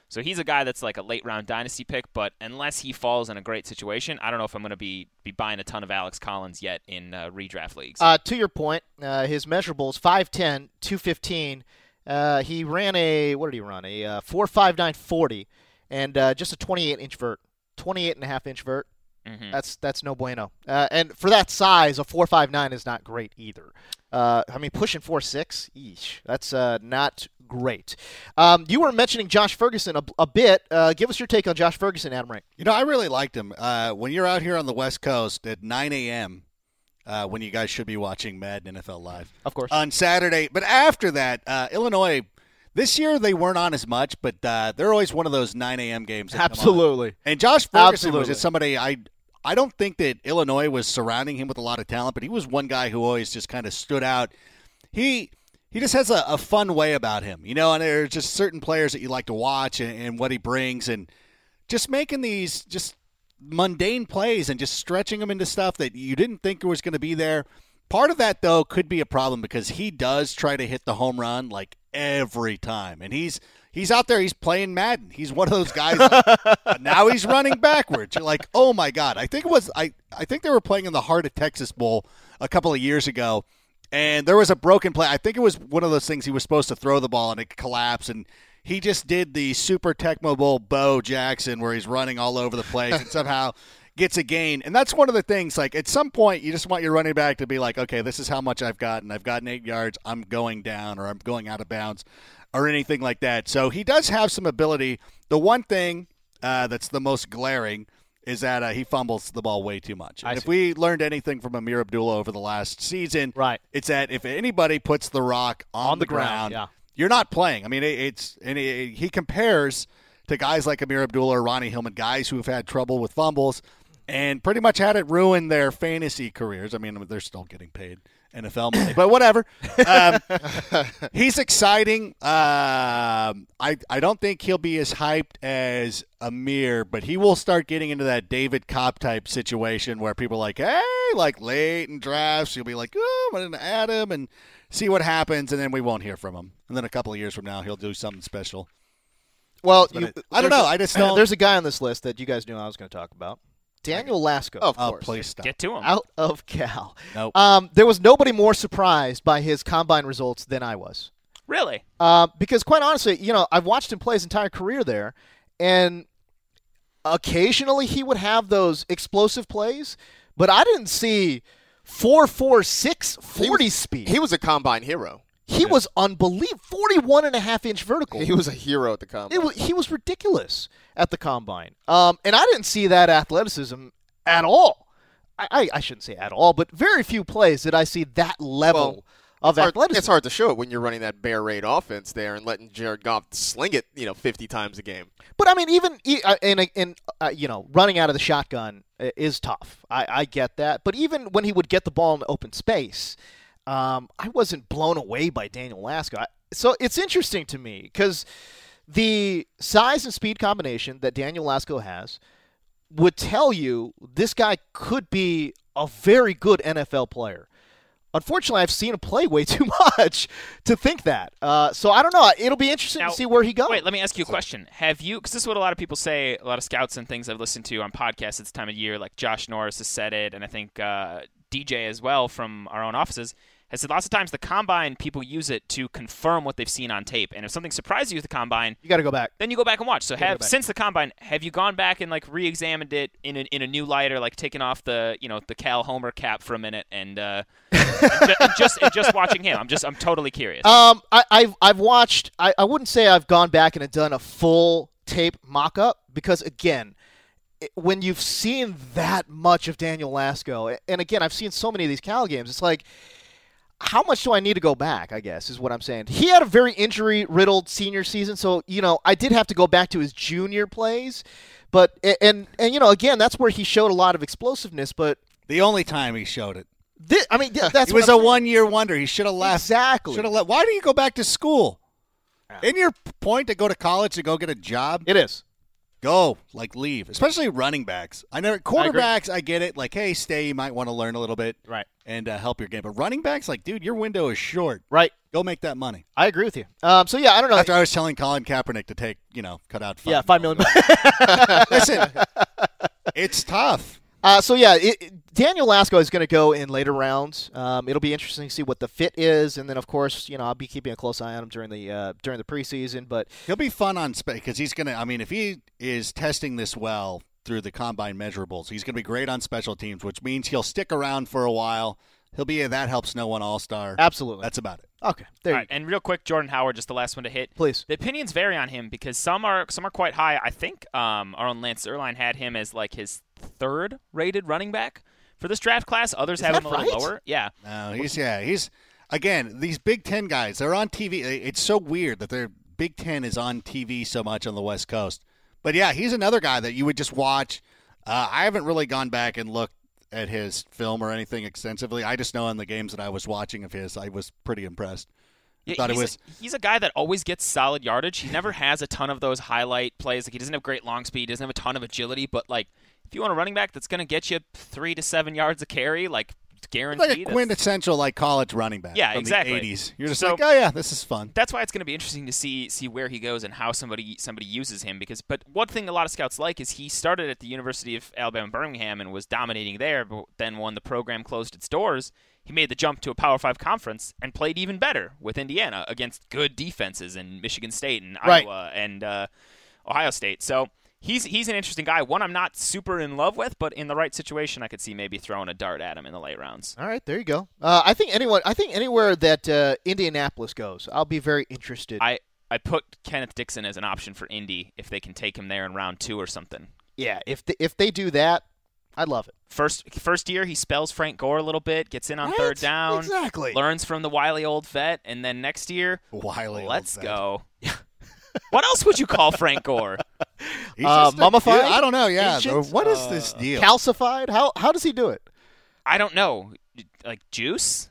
So he's a guy that's like a late-round dynasty pick, but unless he falls in a great situation, I don't know if I'm going to be, be buying a ton of Alex Collins yet in uh, redraft leagues. Uh, to your point, uh, his measurables, five ten, two fifteen. Uh, he ran a, what did he run? A uh, four five nine forty, and uh, just a twenty-eight inch vert, twenty-eight and a half inch vert. Mm-hmm. That's that's no bueno. Uh, and for that size, a four five nine is not great either. Uh, I mean, pushing four six, eesh, that's uh, not great. Um, you were mentioning Josh Ferguson a, a bit. Uh, give us your take on Josh Ferguson, Adam Rank. You know, I really liked him. Uh, when you're out here on the West Coast at nine a.m., uh, when you guys should be watching Madden N F L Live. Of course. On Saturday. But after that, uh, Illinois, this year they weren't on as much, but uh, they're always one of those nine a.m. games. That Absolutely. Come on. And Josh Ferguson Absolutely. was just somebody I I don't think that Illinois was surrounding him with a lot of talent, but he was one guy who always just kind of stood out. He he just has a, a fun way about him, you know, and there are just certain players that you like to watch and, and what he brings, and just making these just mundane plays and just stretching them into stuff that you didn't think was going to be there. Part of that, though, could be a problem because he does try to hit the home run like every time, and he's he's out there, he's playing Madden. He's one of those guys. Like, now he's running backwards. You're like, oh my god! I think it was I I think they were playing in the Heart of Texas Bowl a couple of years ago. And there was a broken play. I think it was one of those things he was supposed to throw the ball and it collapsed. And he just did the Super Tecmo Bowl Bo Jackson where he's running all over the place and somehow gets a gain. And that's one of the things, like at some point you just want your running back to be like, okay, this is how much I've gotten. I've gotten eight yards. I'm going down or I'm going out of bounds or anything like that. So he does have some ability. The one thing uh, that's the most glaring is that uh, he fumbles the ball way too much. And if we learned anything from Amir Abdullah over the last season, right. it's that if anybody puts the rock on, on the, the ground, ground yeah. you're not playing. I mean, it, it's and it, he compares to guys like Amir Abdullah or Ronnie Hillman, guys who have had trouble with fumbles and pretty much had it ruin their fantasy careers. I mean, they're still getting paid N F L money, but whatever. Um, he's exciting. Um, I I don't think he'll be as hyped as Amir, but he will start getting into that David Cobb type situation where people are like, hey, like late in drafts, you'll be like, oh, I'm going to add him and see what happens, and then we won't hear from him. And then a couple of years from now, he'll do something special. Well, you, it, I don't know. I just don't. There's a guy on this list that you guys knew I was going to talk about. Daniel Lasco. Of oh, course. please stop. Get to him. Out of Cal. Nope. Um, there was nobody more surprised by his combine results than I was. Really? Uh, because quite honestly, you know, I've watched him play his entire career there, and occasionally he would have those explosive plays, but I didn't see four four six forty he was, speed. He was a combine hero. He yeah. was unbelievable. forty-one and a half inch vertical. He was a hero at the combine. It was, he was ridiculous at the combine. Um, and I didn't see that athleticism at all. I, I, I shouldn't say at all, but very few plays did I see that level well, of it's athleticism. Hard, it's hard to show it when you're running that bear raid offense there and letting Jared Goff sling it, you know, fifty times a game. But I mean, even and and uh, you know, running out of the shotgun is tough. I, I get that. But even when he would get the ball in open space, um, I wasn't blown away by Daniel Lasco. I, so it's interesting to me because the size and speed combination that Daniel Lasco has would tell you this guy could be a very good N F L player. Unfortunately, I've seen him play way too much to think that. Uh, so I don't know. It'll be interesting now, to see where he goes. Wait, let me ask you a question. Have you, because this is what a lot of people say, a lot of scouts and things I've listened to on podcasts at this time of year, like Josh Norris has said it, and I think uh, D J as well from our own offices, has said lots of times the combine, people use it to confirm what they've seen on tape. And if something surprises you with the combine, you got to go back. Then you go back and watch. So have go since the combine, have you gone back and like re-examined it in a, in a new light, or like taken off the you know the Cal Homer cap for a minute and, uh, and, ju- and just and just watching him? I'm just I'm totally curious. Um, I, I've I've watched. I, I wouldn't say I've gone back and have done a full tape mock-up because again, it, when you've seen that much of Daniel Lasco, and again I've seen so many of these Cal games, it's like, how much do I need to go back, I guess, is what I'm saying. He had a very injury-riddled senior season, so, you know, I did have to go back to his junior plays. But, and, and you know, again, that's where he showed a lot of explosiveness, but... The only time he showed it. This, I mean, that's He was a one-year wonder. He should have left. Exactly. Should have left. Why do you go back to school? Isn't your point to go to college to go get a job? It is. Go, like leave, especially running backs. I know quarterbacks, I, I get it. Like, hey, stay. You might want to learn a little bit, right, and uh, help your game. But running backs, like, dude, your window is short. Right, go make that money. I agree with you. Um, so yeah, I don't know. After I was telling Colin Kaepernick to take, you know, cut out. Five yeah, five million. Listen, it's tough. Uh, so yeah, it, it, Daniel Lasco is going to go in later rounds. Um, it'll be interesting to see what the fit is, and then of course, you know, I'll be keeping a close eye on him during the uh, during the preseason. But he'll be fun on space because he's going to. I mean, if he is testing this well through the combine measurables, he's going to be great on special teams, which means he'll stick around for a while. He'll be a that helps no one all star. Absolutely, that's about it. Okay, there. All you right, and real quick, Jordan Howard, just the last one to hit. Please. The opinions vary on him because some are some are quite high. I think um, our own Lance Erline had him as like his third rated running back for this draft class. Others Is have that him a little right? lower. Yeah. No, he's yeah, he's again these Big Ten guys. They're on T V. It's so weird that their Big Ten is on T V so much on the West Coast. But yeah, he's another guy that you would just watch. Uh, I haven't really gone back and looked at his film or anything extensively. I just know in the games that I was watching of his, I was pretty impressed. Yeah, thought he's, it was. a, he's a guy that always gets solid yardage. He never has a ton of those highlight plays. Like he doesn't have great long speed. He doesn't have a ton of agility. But like, if you want a running back that's going to get you three to seven yards a carry, like guaranteed, Like a quintessential like college running back. Yeah, from exactly. The eighties. You're just So- like, oh yeah, this is fun. That's why it's going to be interesting to see see where he goes and how somebody somebody uses him. Because, but one thing a lot of scouts like is he started at the University of Alabama Birmingham and was dominating there. But then when the program closed its doors, he made the jump to a Power Five conference and played even better with Indiana against good defenses in Michigan State and Right. Iowa and uh, Ohio State. So he's he's an interesting guy. One I'm not super in love with, but in the right situation, I could see maybe throwing a dart at him in the late rounds. All right, there you go. Uh, I think anyone, I think anywhere that uh, Indianapolis goes, I'll be very interested. I, I put Kenneth Dixon as an option for Indy if they can take him there in round two or something. yeah, if they, if they do that, I'd love it. First first year, he spells Frank Gore a little bit, gets in on Right? third down, Exactly. learns from the wily old vet, and then next year, Wily old let's vet. go. What else would you call Frank Gore? He's Uh, just a- mummified? yeah, I don't know. Yeah, Ancient? what is this deal? Calcified? How how does he do it? I don't know. Like juice?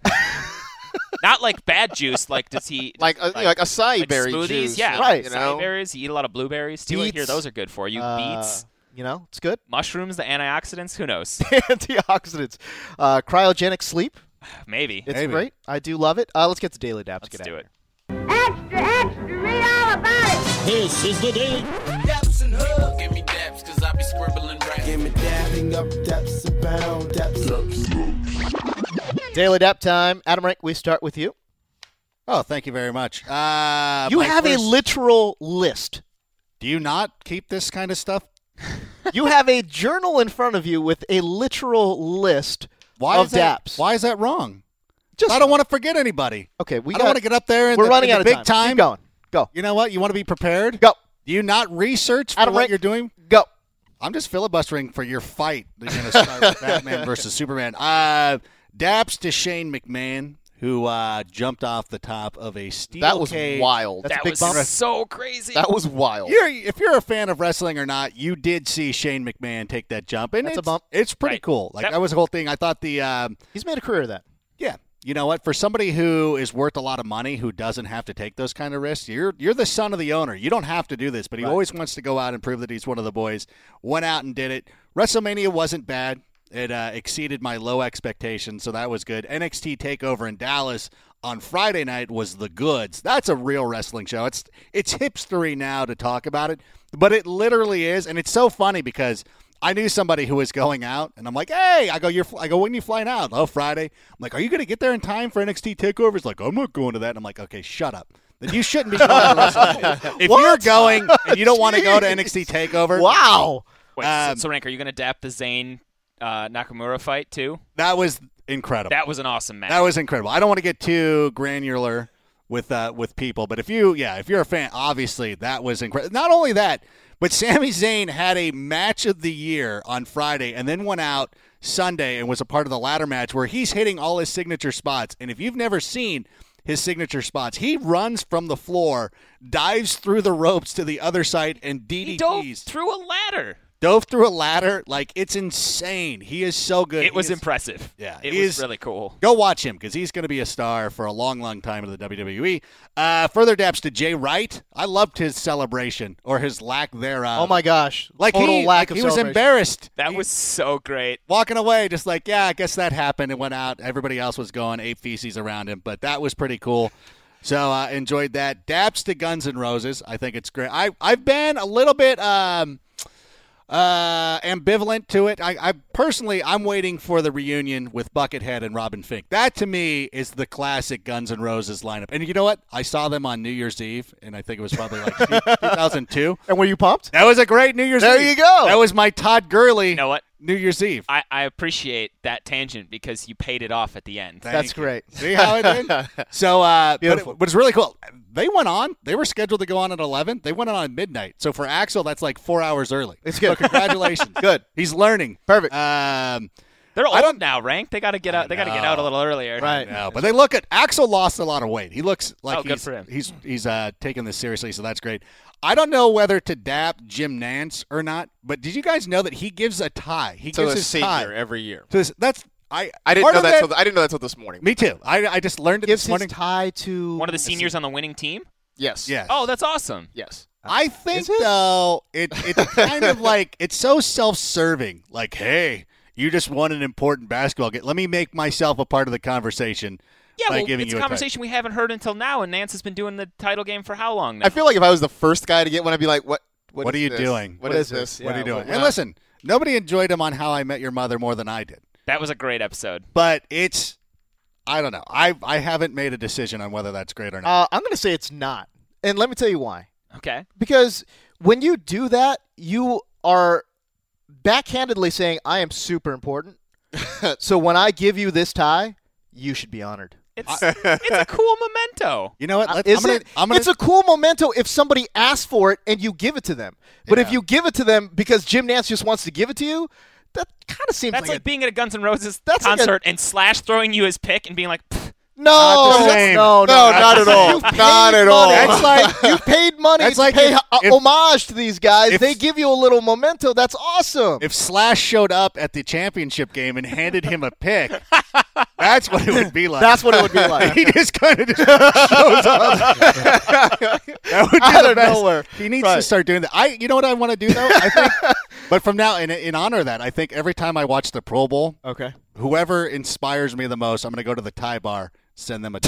Not like bad juice. Like does he Like a, like, a acai like berry smoothies? juice, Yeah, Right. You acai know, berries. You eat a lot of blueberries too. I hear Beets. those are good for you. Uh, Beets, You know, it's good. mushrooms, the antioxidants. Who knows? Antioxidants. Uh, cryogenic sleep. Maybe. It's Maybe. great. I do love it. Uh, let's get to Daily Daps. Let's Get do out it. Extra, extra, read all about it. This is the Daily Daps and Hub. Give me daps, cause I be scribbling rap. Give me dapping up, daps abound, daps up. Daily Dap time. Adam Rank, we start with you. Oh, thank you very much. Uh, You my have a first- literal list. Do you not keep this kind of stuff? You have a journal in front of you with a literal list Why of is that, Daps. Why is that wrong? Just I don't want to forget anybody. Okay, we I got. don't want to get up there and We're the, running in out the of big time. time. Keep going. Go. You know what? You want to be prepared? Go. Do you not research for Adam what Rank, you're doing? Go. I'm just filibustering for your fight. You're going to start with Batman versus Superman. Uh, Daps to Shane McMahon, who uh, jumped off the top of a steel that was cage. wild. That's a That big was bump. so crazy. That was wild. You're, if you're a fan of wrestling or not, you did see Shane McMahon take that jump, and That's a it's, bump. It's pretty Right. cool. Like That- that was the whole thing. I thought the um, He's made a career of that. yeah. You know what? For somebody who is worth a lot of money, who doesn't have to take those kind of risks, you're you're the son of the owner. You don't have to do this, but he Right. always wants to go out and prove that he's one of the boys. Went out and did it. WrestleMania wasn't bad. It uh, exceeded my low expectations, so that was good. N X T TakeOver in Dallas on Friday night was the goods. That's a real wrestling show. It's it's hipstery now to talk about it, but it literally is, and it's so funny because I knew somebody who was going out, and I'm like, hey, I go, you're, I go, when are you flying out? Oh, Friday. I'm like, are you going to get there in time for N X T TakeOver? He's like, I'm not going to that. And I'm like, okay, shut up. Then you shouldn't be going to WrestleMania. If What? you're going and you don't want to go to N X T TakeOver, Wow. Wait, Um, so, so Rank, are you going to dap the Zayn uh, Nakamura fight too? that was incredible. That was an awesome match. That was incredible. I don't want to get too granular with uh, with people, but if you, yeah, if you're a fan, obviously that was incredible. Not only that, but Sami Zayn had a match of the year on Friday and then went out Sunday and was a part of the ladder match where he's hitting all his signature spots. And if you've never seen his signature spots, he runs from the floor, dives through the ropes to the other side, and he dove D D Ts. through a ladder. dove through a ladder. Like, it's insane. He is so good. It was He is, impressive. Yeah. It he was is- really cool. Go watch him because he's going to be a star for a long, long time in the W W E. Uh, further daps to Jay Wright. I loved his celebration or his lack thereof. Oh, my gosh. Like Total he, lack like of he was celebration. embarrassed. That He- was so great. walking away, just like, yeah, I guess that happened and went out. Everybody else was going, ate feces around him, but that was pretty cool. So I uh, enjoyed that. Daps to Guns N' Roses. I think it's great. I, I've been a little bit um, uh, ambivalent to it. I, I personally, I'm waiting for the reunion with Buckethead and Robin Fink. That, to me, is the classic Guns N' Roses lineup. And you know what? I saw them on New Year's Eve, and I think it was probably like two thousand two. And were you pumped? That was a great New Year's There Eve. you go. That was my Todd Gurley You know what? New Year's Eve. I, I appreciate that tangent because you paid it off at the end. Thank That's you. great. See how it did? So, uh, but Beautiful. it, but it's really cool. They went on. They were scheduled to go on at eleven. They went on at midnight. So for Axel, that's like four hours early. It's good. So congratulations. Good. He's learning. Perfect. Um, They're I don't- old now, Rank. They got to get out. They got to get know. out a little earlier. Right. no, but they look at Axel lost a lot of weight. He looks like Oh, good he's for him. he's he's uh, taking this seriously. So that's great. I don't know whether to dap Jim Nance or not, but did you guys know that he gives a tie? He To gives the his savior tie. every year. So this- that's I. I didn't part know of that. it- Till, I didn't know that till this morning. Me too. I I just learned it Gives this morning. his tie to One of the seniors on the winning team. Yes. Yes. Oh, that's awesome. Yes. I think Is it? though it it's kind of like it's so self-serving. Like, hey, you just won an important basketball game. Let me make myself a part of the conversation. Yeah, by well, giving it's you a a conversation we haven't heard until now, and Nance has been doing the title game for how long now? I feel like if I was the first guy to get one, I'd be like, "What? What is are you this? doing? What What is is this? this? What are you Yeah, doing? well, And uh, listen, nobody enjoyed him on How I Met Your Mother more than I did. that was a great episode. But it's, I don't know. I I haven't made a decision on whether that's great or not. Uh, I'm going to say it's not. And let me tell you why. Okay. Because when you do that, you are backhandedly saying, I am super important. So when I give you this tie, you should be honored. It's it's a cool memento. you know what? Let's, Is I'm gonna, it? I'm gonna, It's a cool memento if somebody asks for it and you give it to them. But if Yeah. you give it to them because Jim Nance just wants to give it to you, that kind of seems That's like, like, a, being at a Guns N' Roses That's like a- concert and Slash throwing you his pick and being like, "Pfft, no, Not the that's- same. no, No, not at all. You paid Not at all. money. That's like- you paid money That's to like pay if- ho- if- homage to these guys. if- They give you a little memento. That's awesome. if Slash showed up at the championship game and handed him a pick, that's what it would be like. That's what it would be like. he just kind of just shows up. That would be Out the of best. nowhere. He needs to Right. start doing that. I, you know what I want to do though? I think, but from now in in honor of that, I think every time I watch the Pro Bowl, Okay. whoever inspires me the most, I'm going to go to the Thai bar, send them a.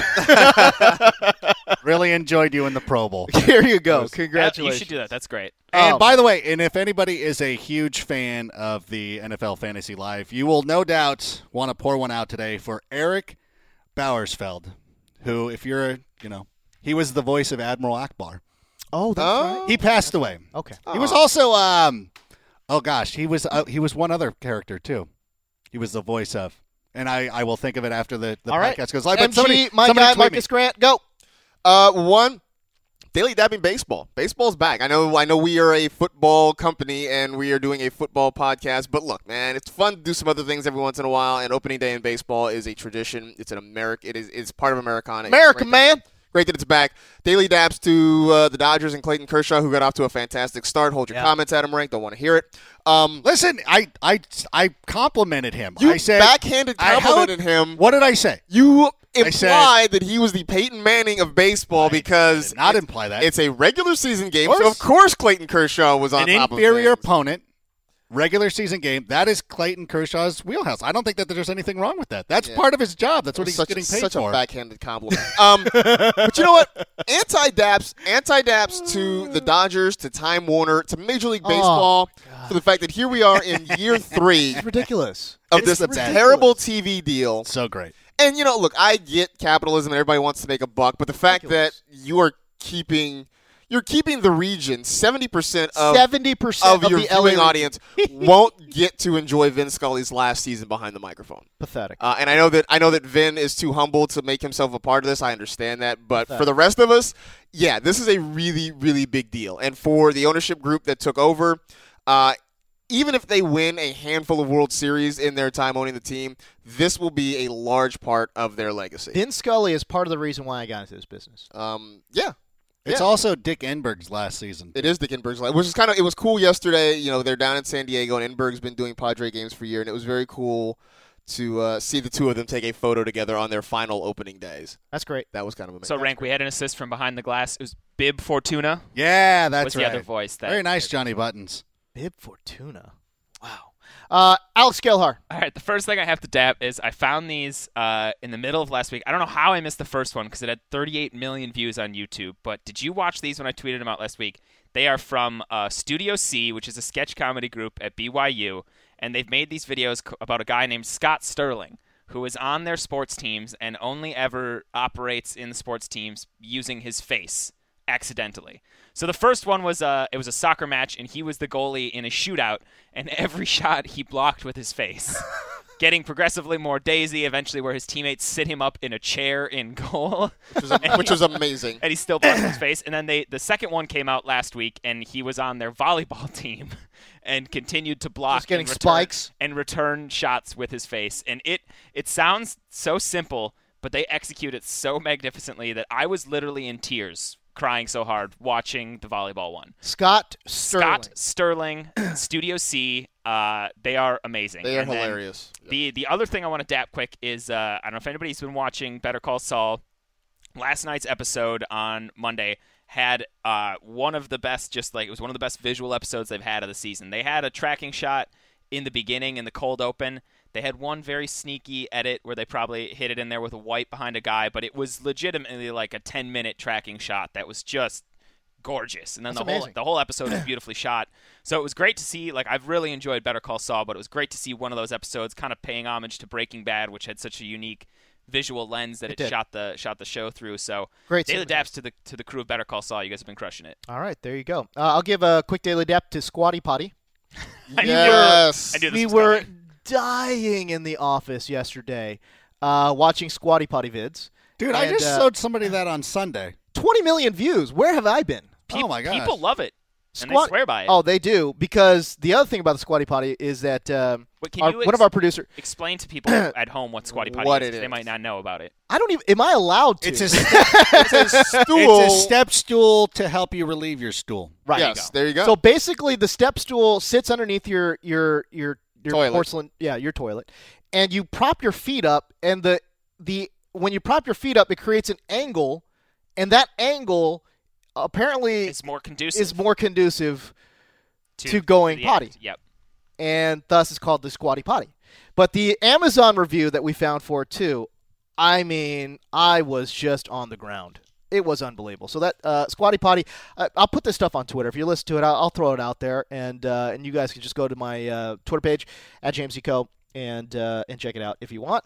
Really enjoyed you in the Pro Bowl. Here you go. that- Congratulations. you should do that. That's great." And Oh. by the way, and if anybody is a huge fan of the N F L Fantasy Live, you will no doubt want to pour one out today for Eric Bowersfeld, who, if you're, a, you know, he was the voice of Admiral Akbar. Oh, that's Oh. right. He passed away. Okay. He was also, um, oh gosh, he was uh, he was one other character too. He was the voice of, and I, I will think of it after the, the All right. podcast goes live. M But G, somebody, my somebody guy, tweet me. Marcus Grant, go. Uh, one, Daily Dabbing Baseball. Baseball's back. I know. I know we are a football company and we are doing a football podcast. But look, man, it's fun to do some other things every once in a while. And opening day in baseball is a tradition. It's an America. It is. It's part of Americana. It's America, great man. Great that it's back. Daily dabs to uh, the Dodgers and Clayton Kershaw, who got off to a fantastic start. Hold your Yeah. comments, Adam Rank. Don't want to hear it. Um, Listen, I, I, I complimented him. you I said backhanded I- how- complimented him. What did I say? You I said- implied that he was the Peyton Manning of baseball because did not it's- imply that. It's a regular season game, Of so course. of course Clayton Kershaw was on An top inferior of things. opponent, regular season game. That is Clayton Kershaw's wheelhouse. I don't think that there's anything wrong with that. That's Yeah. part of his job. That's what he's such, getting paid such for. a backhanded compliment. um, but you know what? Anti-daps, anti-daps to the Dodgers, to Time Warner, to Major League Oh, Baseball for the fact that here we are in year three It's ridiculous. of It's this the best. terrible T V deal. So great. And, you know, look, I get capitalism and everybody wants to make a buck, but the fact that you are keeping you're keeping the region, seventy percent of, Seventy percent of of your the L A viewing audience won't get to enjoy Vin Scully's last season behind the microphone. Pathetic. Uh, and I know that I know that Vin is too humble to make himself a part of this. I understand that, but Pathetic. for the rest of us, yeah, this is a really, really big deal. And for the ownership group that took over, uh, even if they win a handful of World Series in their time owning the team, this will be a large part of their legacy. Vin Scully is part of the reason why I got into this business. Um, yeah, It's Yeah. also Dick Enberg's last season. It is Dick Enberg's life, which is kind of, it was cool yesterday. You know, they're down in San Diego, and Enberg's been doing Padre games for a year, and it was very cool to uh, see the two of them take a photo together on their final opening days. That's great. That was kind of amazing. So, Rank, we had an assist from behind the glass. It was Bib Fortuna. Yeah, that's was right. the other voice. That Very nice, Johnny Buttons. Bib Fortuna. Wow. Uh, Alex Gelhar. All right, the first thing I have to dap is I found these uh, in the middle of last week. I don't know how I missed the first one because it had thirty-eight million views on YouTube, but did you watch these when I tweeted them out last week? They are from uh, Studio C, which is a sketch comedy group at B Y U, and they've made these videos co- about a guy named Scott Sterling, who is on their sports teams and only ever operates in the sports teams using his face accidentally. So the first one was uh, it was a soccer match, and he was the goalie in a shootout, and every shot he blocked with his face, getting progressively more daisy, eventually where his teammates sit him up in a chair in goal. Which was, which was amazing. And he still blocks his face. And then they the second one came out last week, and he was on their volleyball team and continued to block Just getting and return, spikes. and return shots with his face. And it it sounds so simple, but they execute it so magnificently that I was literally in tears, crying so hard watching the volleyball one. Scott Sterling. Scott Sterling, Studio C. Uh, they are amazing. They are And then hilarious. The the other thing I want to dap quick is uh, I don't know if anybody's been watching Better Call Saul. Last night's episode on Monday had uh, one of the best, just like it was one of the best visual episodes they've had of the season. They had a tracking shot in the beginning in the cold open. They had one very sneaky edit where they probably hit it in there with a white behind a guy, but it was legitimately like a ten-minute tracking shot that was just gorgeous. And then That's the whole amazing. the whole episode was beautifully shot. So it was great to see. Like I've really enjoyed Better Call Saul, but it was great to see one of those episodes kind of paying homage to Breaking Bad, which had such a unique visual lens that It it, did. shot the shot the show through. So Great daily cinematography. daps to the to the crew of Better Call Saul. You guys have been crushing it. All right, there you go. Uh, I'll give a quick daily dap to Squatty Potty. I knew- Yes. I knew this We was were coming. dying in the office yesterday uh, watching Squatty Potty vids. Dude, I And, just uh, showed somebody that on Sunday. twenty million views. Where have I been? Peop- Oh, my gosh. People love it, and they Squat- swear by it. Oh, they do. Because the other thing about the Squatty Potty is that um, But can our, you one ex- of our producers. explain to people at home what Squatty Potty What is? it 'Cause They is. might not know about it. I don't even. Am I allowed to? It's a, it's a stool. It's a step stool to help you relieve your stool. right. Yes, there you go. So basically, the step stool sits underneath your your your your Toilet. porcelain, yeah, your toilet, and you prop your feet up, and the the when you prop your feet up, it creates an angle, and that angle apparently It's more conducive is more conducive to, to going the potty. act. Yep. and thus it's called the Squatty Potty. But the Amazon review that we found for it too, I mean, I was just on the ground. It was unbelievable. So that uh, Squatty Potty, uh, I'll put this stuff on Twitter. If you listen to it, I'll, I'll throw it out there, and uh, and you guys can just go to my uh, Twitter page at James E. Co. and uh, and check it out if you want.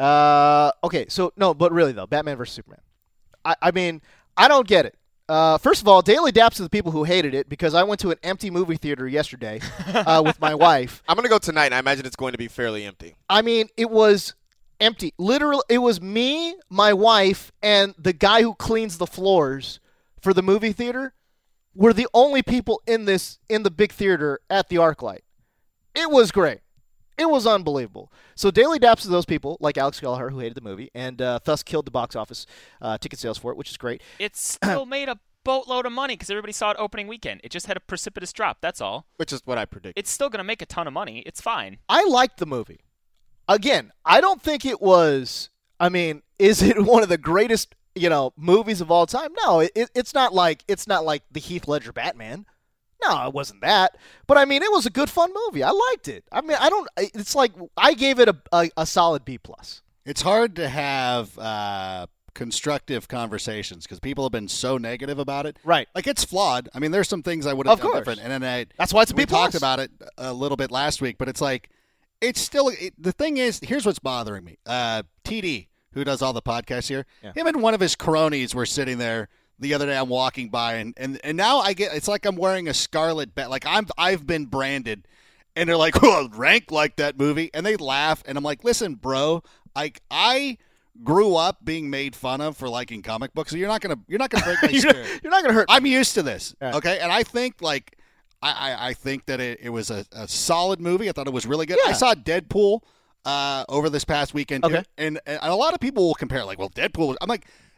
Uh, okay, so no, but really though, Batman versus Superman. I, I mean, I don't get it. Uh, first of all, daily daps to the people who hated it because I went to an empty movie theater yesterday uh, with my wife. I'm going to go tonight, and I imagine it's going to be fairly empty. I mean, it was empty. Literally, it was me, my wife, and the guy who cleans the floors for the movie theater were the only people in this in the big theater at the ArcLight. It was great. It was unbelievable. So daily daps to those people like Alex Gallagher who hated the movie and uh, thus killed the box office uh, ticket sales for it, which is great. It still made a boatload of money because everybody saw it opening weekend. It just had a precipitous drop. That's all. Which is what I predict. It's still going to make a ton of money. It's fine. I liked the movie. Again, I don't think it was. I mean, is it one of the greatest, you know, movies of all time? No, it, it's not like it's not like the Heath Ledger Batman. No, it wasn't that. But I mean, it was a good, fun movie. I liked it. I mean, I don't. It's like I gave it a a, a solid B plus. It's hard to have uh, constructive conversations because people have been so negative about it. Right. Like it's flawed. I mean, there's some things I would have Of done course. different. And then I That's why it's a we B plus. talked about it a little bit last week, but it's like it's still it, the thing is. Here's what's bothering me. Uh, T D, who does all the podcasts here, Yeah. him and one of his cronies were sitting there the other day. I'm walking by, and, and, and now I get it's like I'm wearing a scarlet bat. Like I'm I've been branded, and they're like, "Oh, Rank like that movie," and they laugh, and I'm like, "Listen, bro, like I grew up being made fun of for liking comic books, so you're not gonna you're not gonna break my you're, spirit. not, you're not gonna hurt. I'm used to this, Yeah. okay? And I think like I I, I think that it, it was a, a solid movie. I thought it was really good. Yeah. I saw Deadpool uh, over this past weekend, too, Okay. and, and a lot of people will compare like, well, Deadpool. I'm like.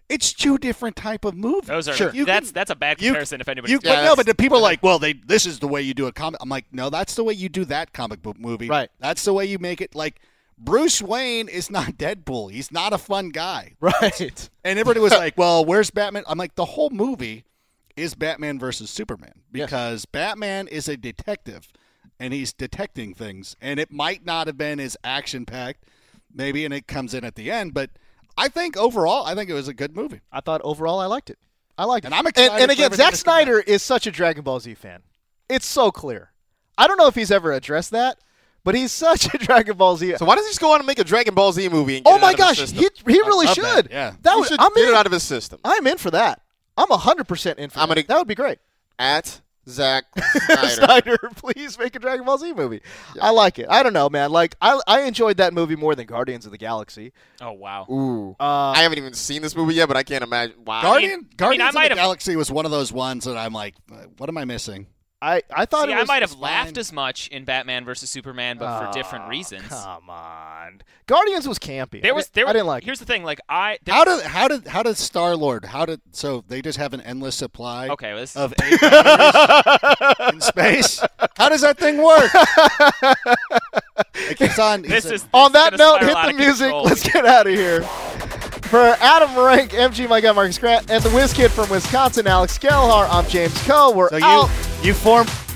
It's two different type of movies. Those are Sure. You that's can- that's a bad you- comparison. if anybody's You, Yeah, but no, that's- but the people are like, well, they this is the way you do a comic. I'm like, no, that's the way you do that comic book movie. Right. That's the way you make it. Like Bruce Wayne is not Deadpool. He's not a fun guy. Right. And everybody was like, well, where's Batman? I'm like, the whole movie is Batman versus Superman because Batman is a detective and he's detecting things. And it might not have been as action packed, maybe, and it comes in at the end, but I think overall, I think it was a good movie. I thought overall I liked it. I liked And it. I'm excited And, and for again, everything Zack that's coming Snyder is such a Dragon Ball Z fan. It's so clear. I don't know if he's ever addressed that, but he's such a Dragon Ball Z. So why does he just go on and make a Dragon Ball Z movie? And get Oh it my out of his gosh, system? he he really love should. that, yeah. That He was should I'm get in. it out of his system. I'm in for that. I'm one hundred percent in for I'm that. gonna- That would be great. At Zack Snyder. Snyder, please make a Dragon Ball Z movie. I like it. I don't know, man. Like I I enjoyed that movie more than Guardians of the Galaxy. Oh wow. Ooh. Uh, I haven't even seen this movie yet, but I can't imagine. Wow. Guardian, Guardians I of might the have- Galaxy was one of those ones that I'm like, uh, what am I missing? I I thought See, it was, I might have fine. laughed as much in Batman versus Superman, but for different Oh, reasons. Come on, Guardians was campy. There I was di- there. I didn't like. Here's the thing, like I. there- How did how did how did Star Lord? How did so they just have an endless supply Okay, well, this, of eight batteries in space? How does that thing work? Like he's on. this he's is it. On this is that gonna note, spiral hit out the of music. control. Let's get out of here. For Adam Rank, M G, my guy Marcus Grant, and the Whiz Kid from Wisconsin, Alex Gelhar, I'm James Coe. We're so you out. you form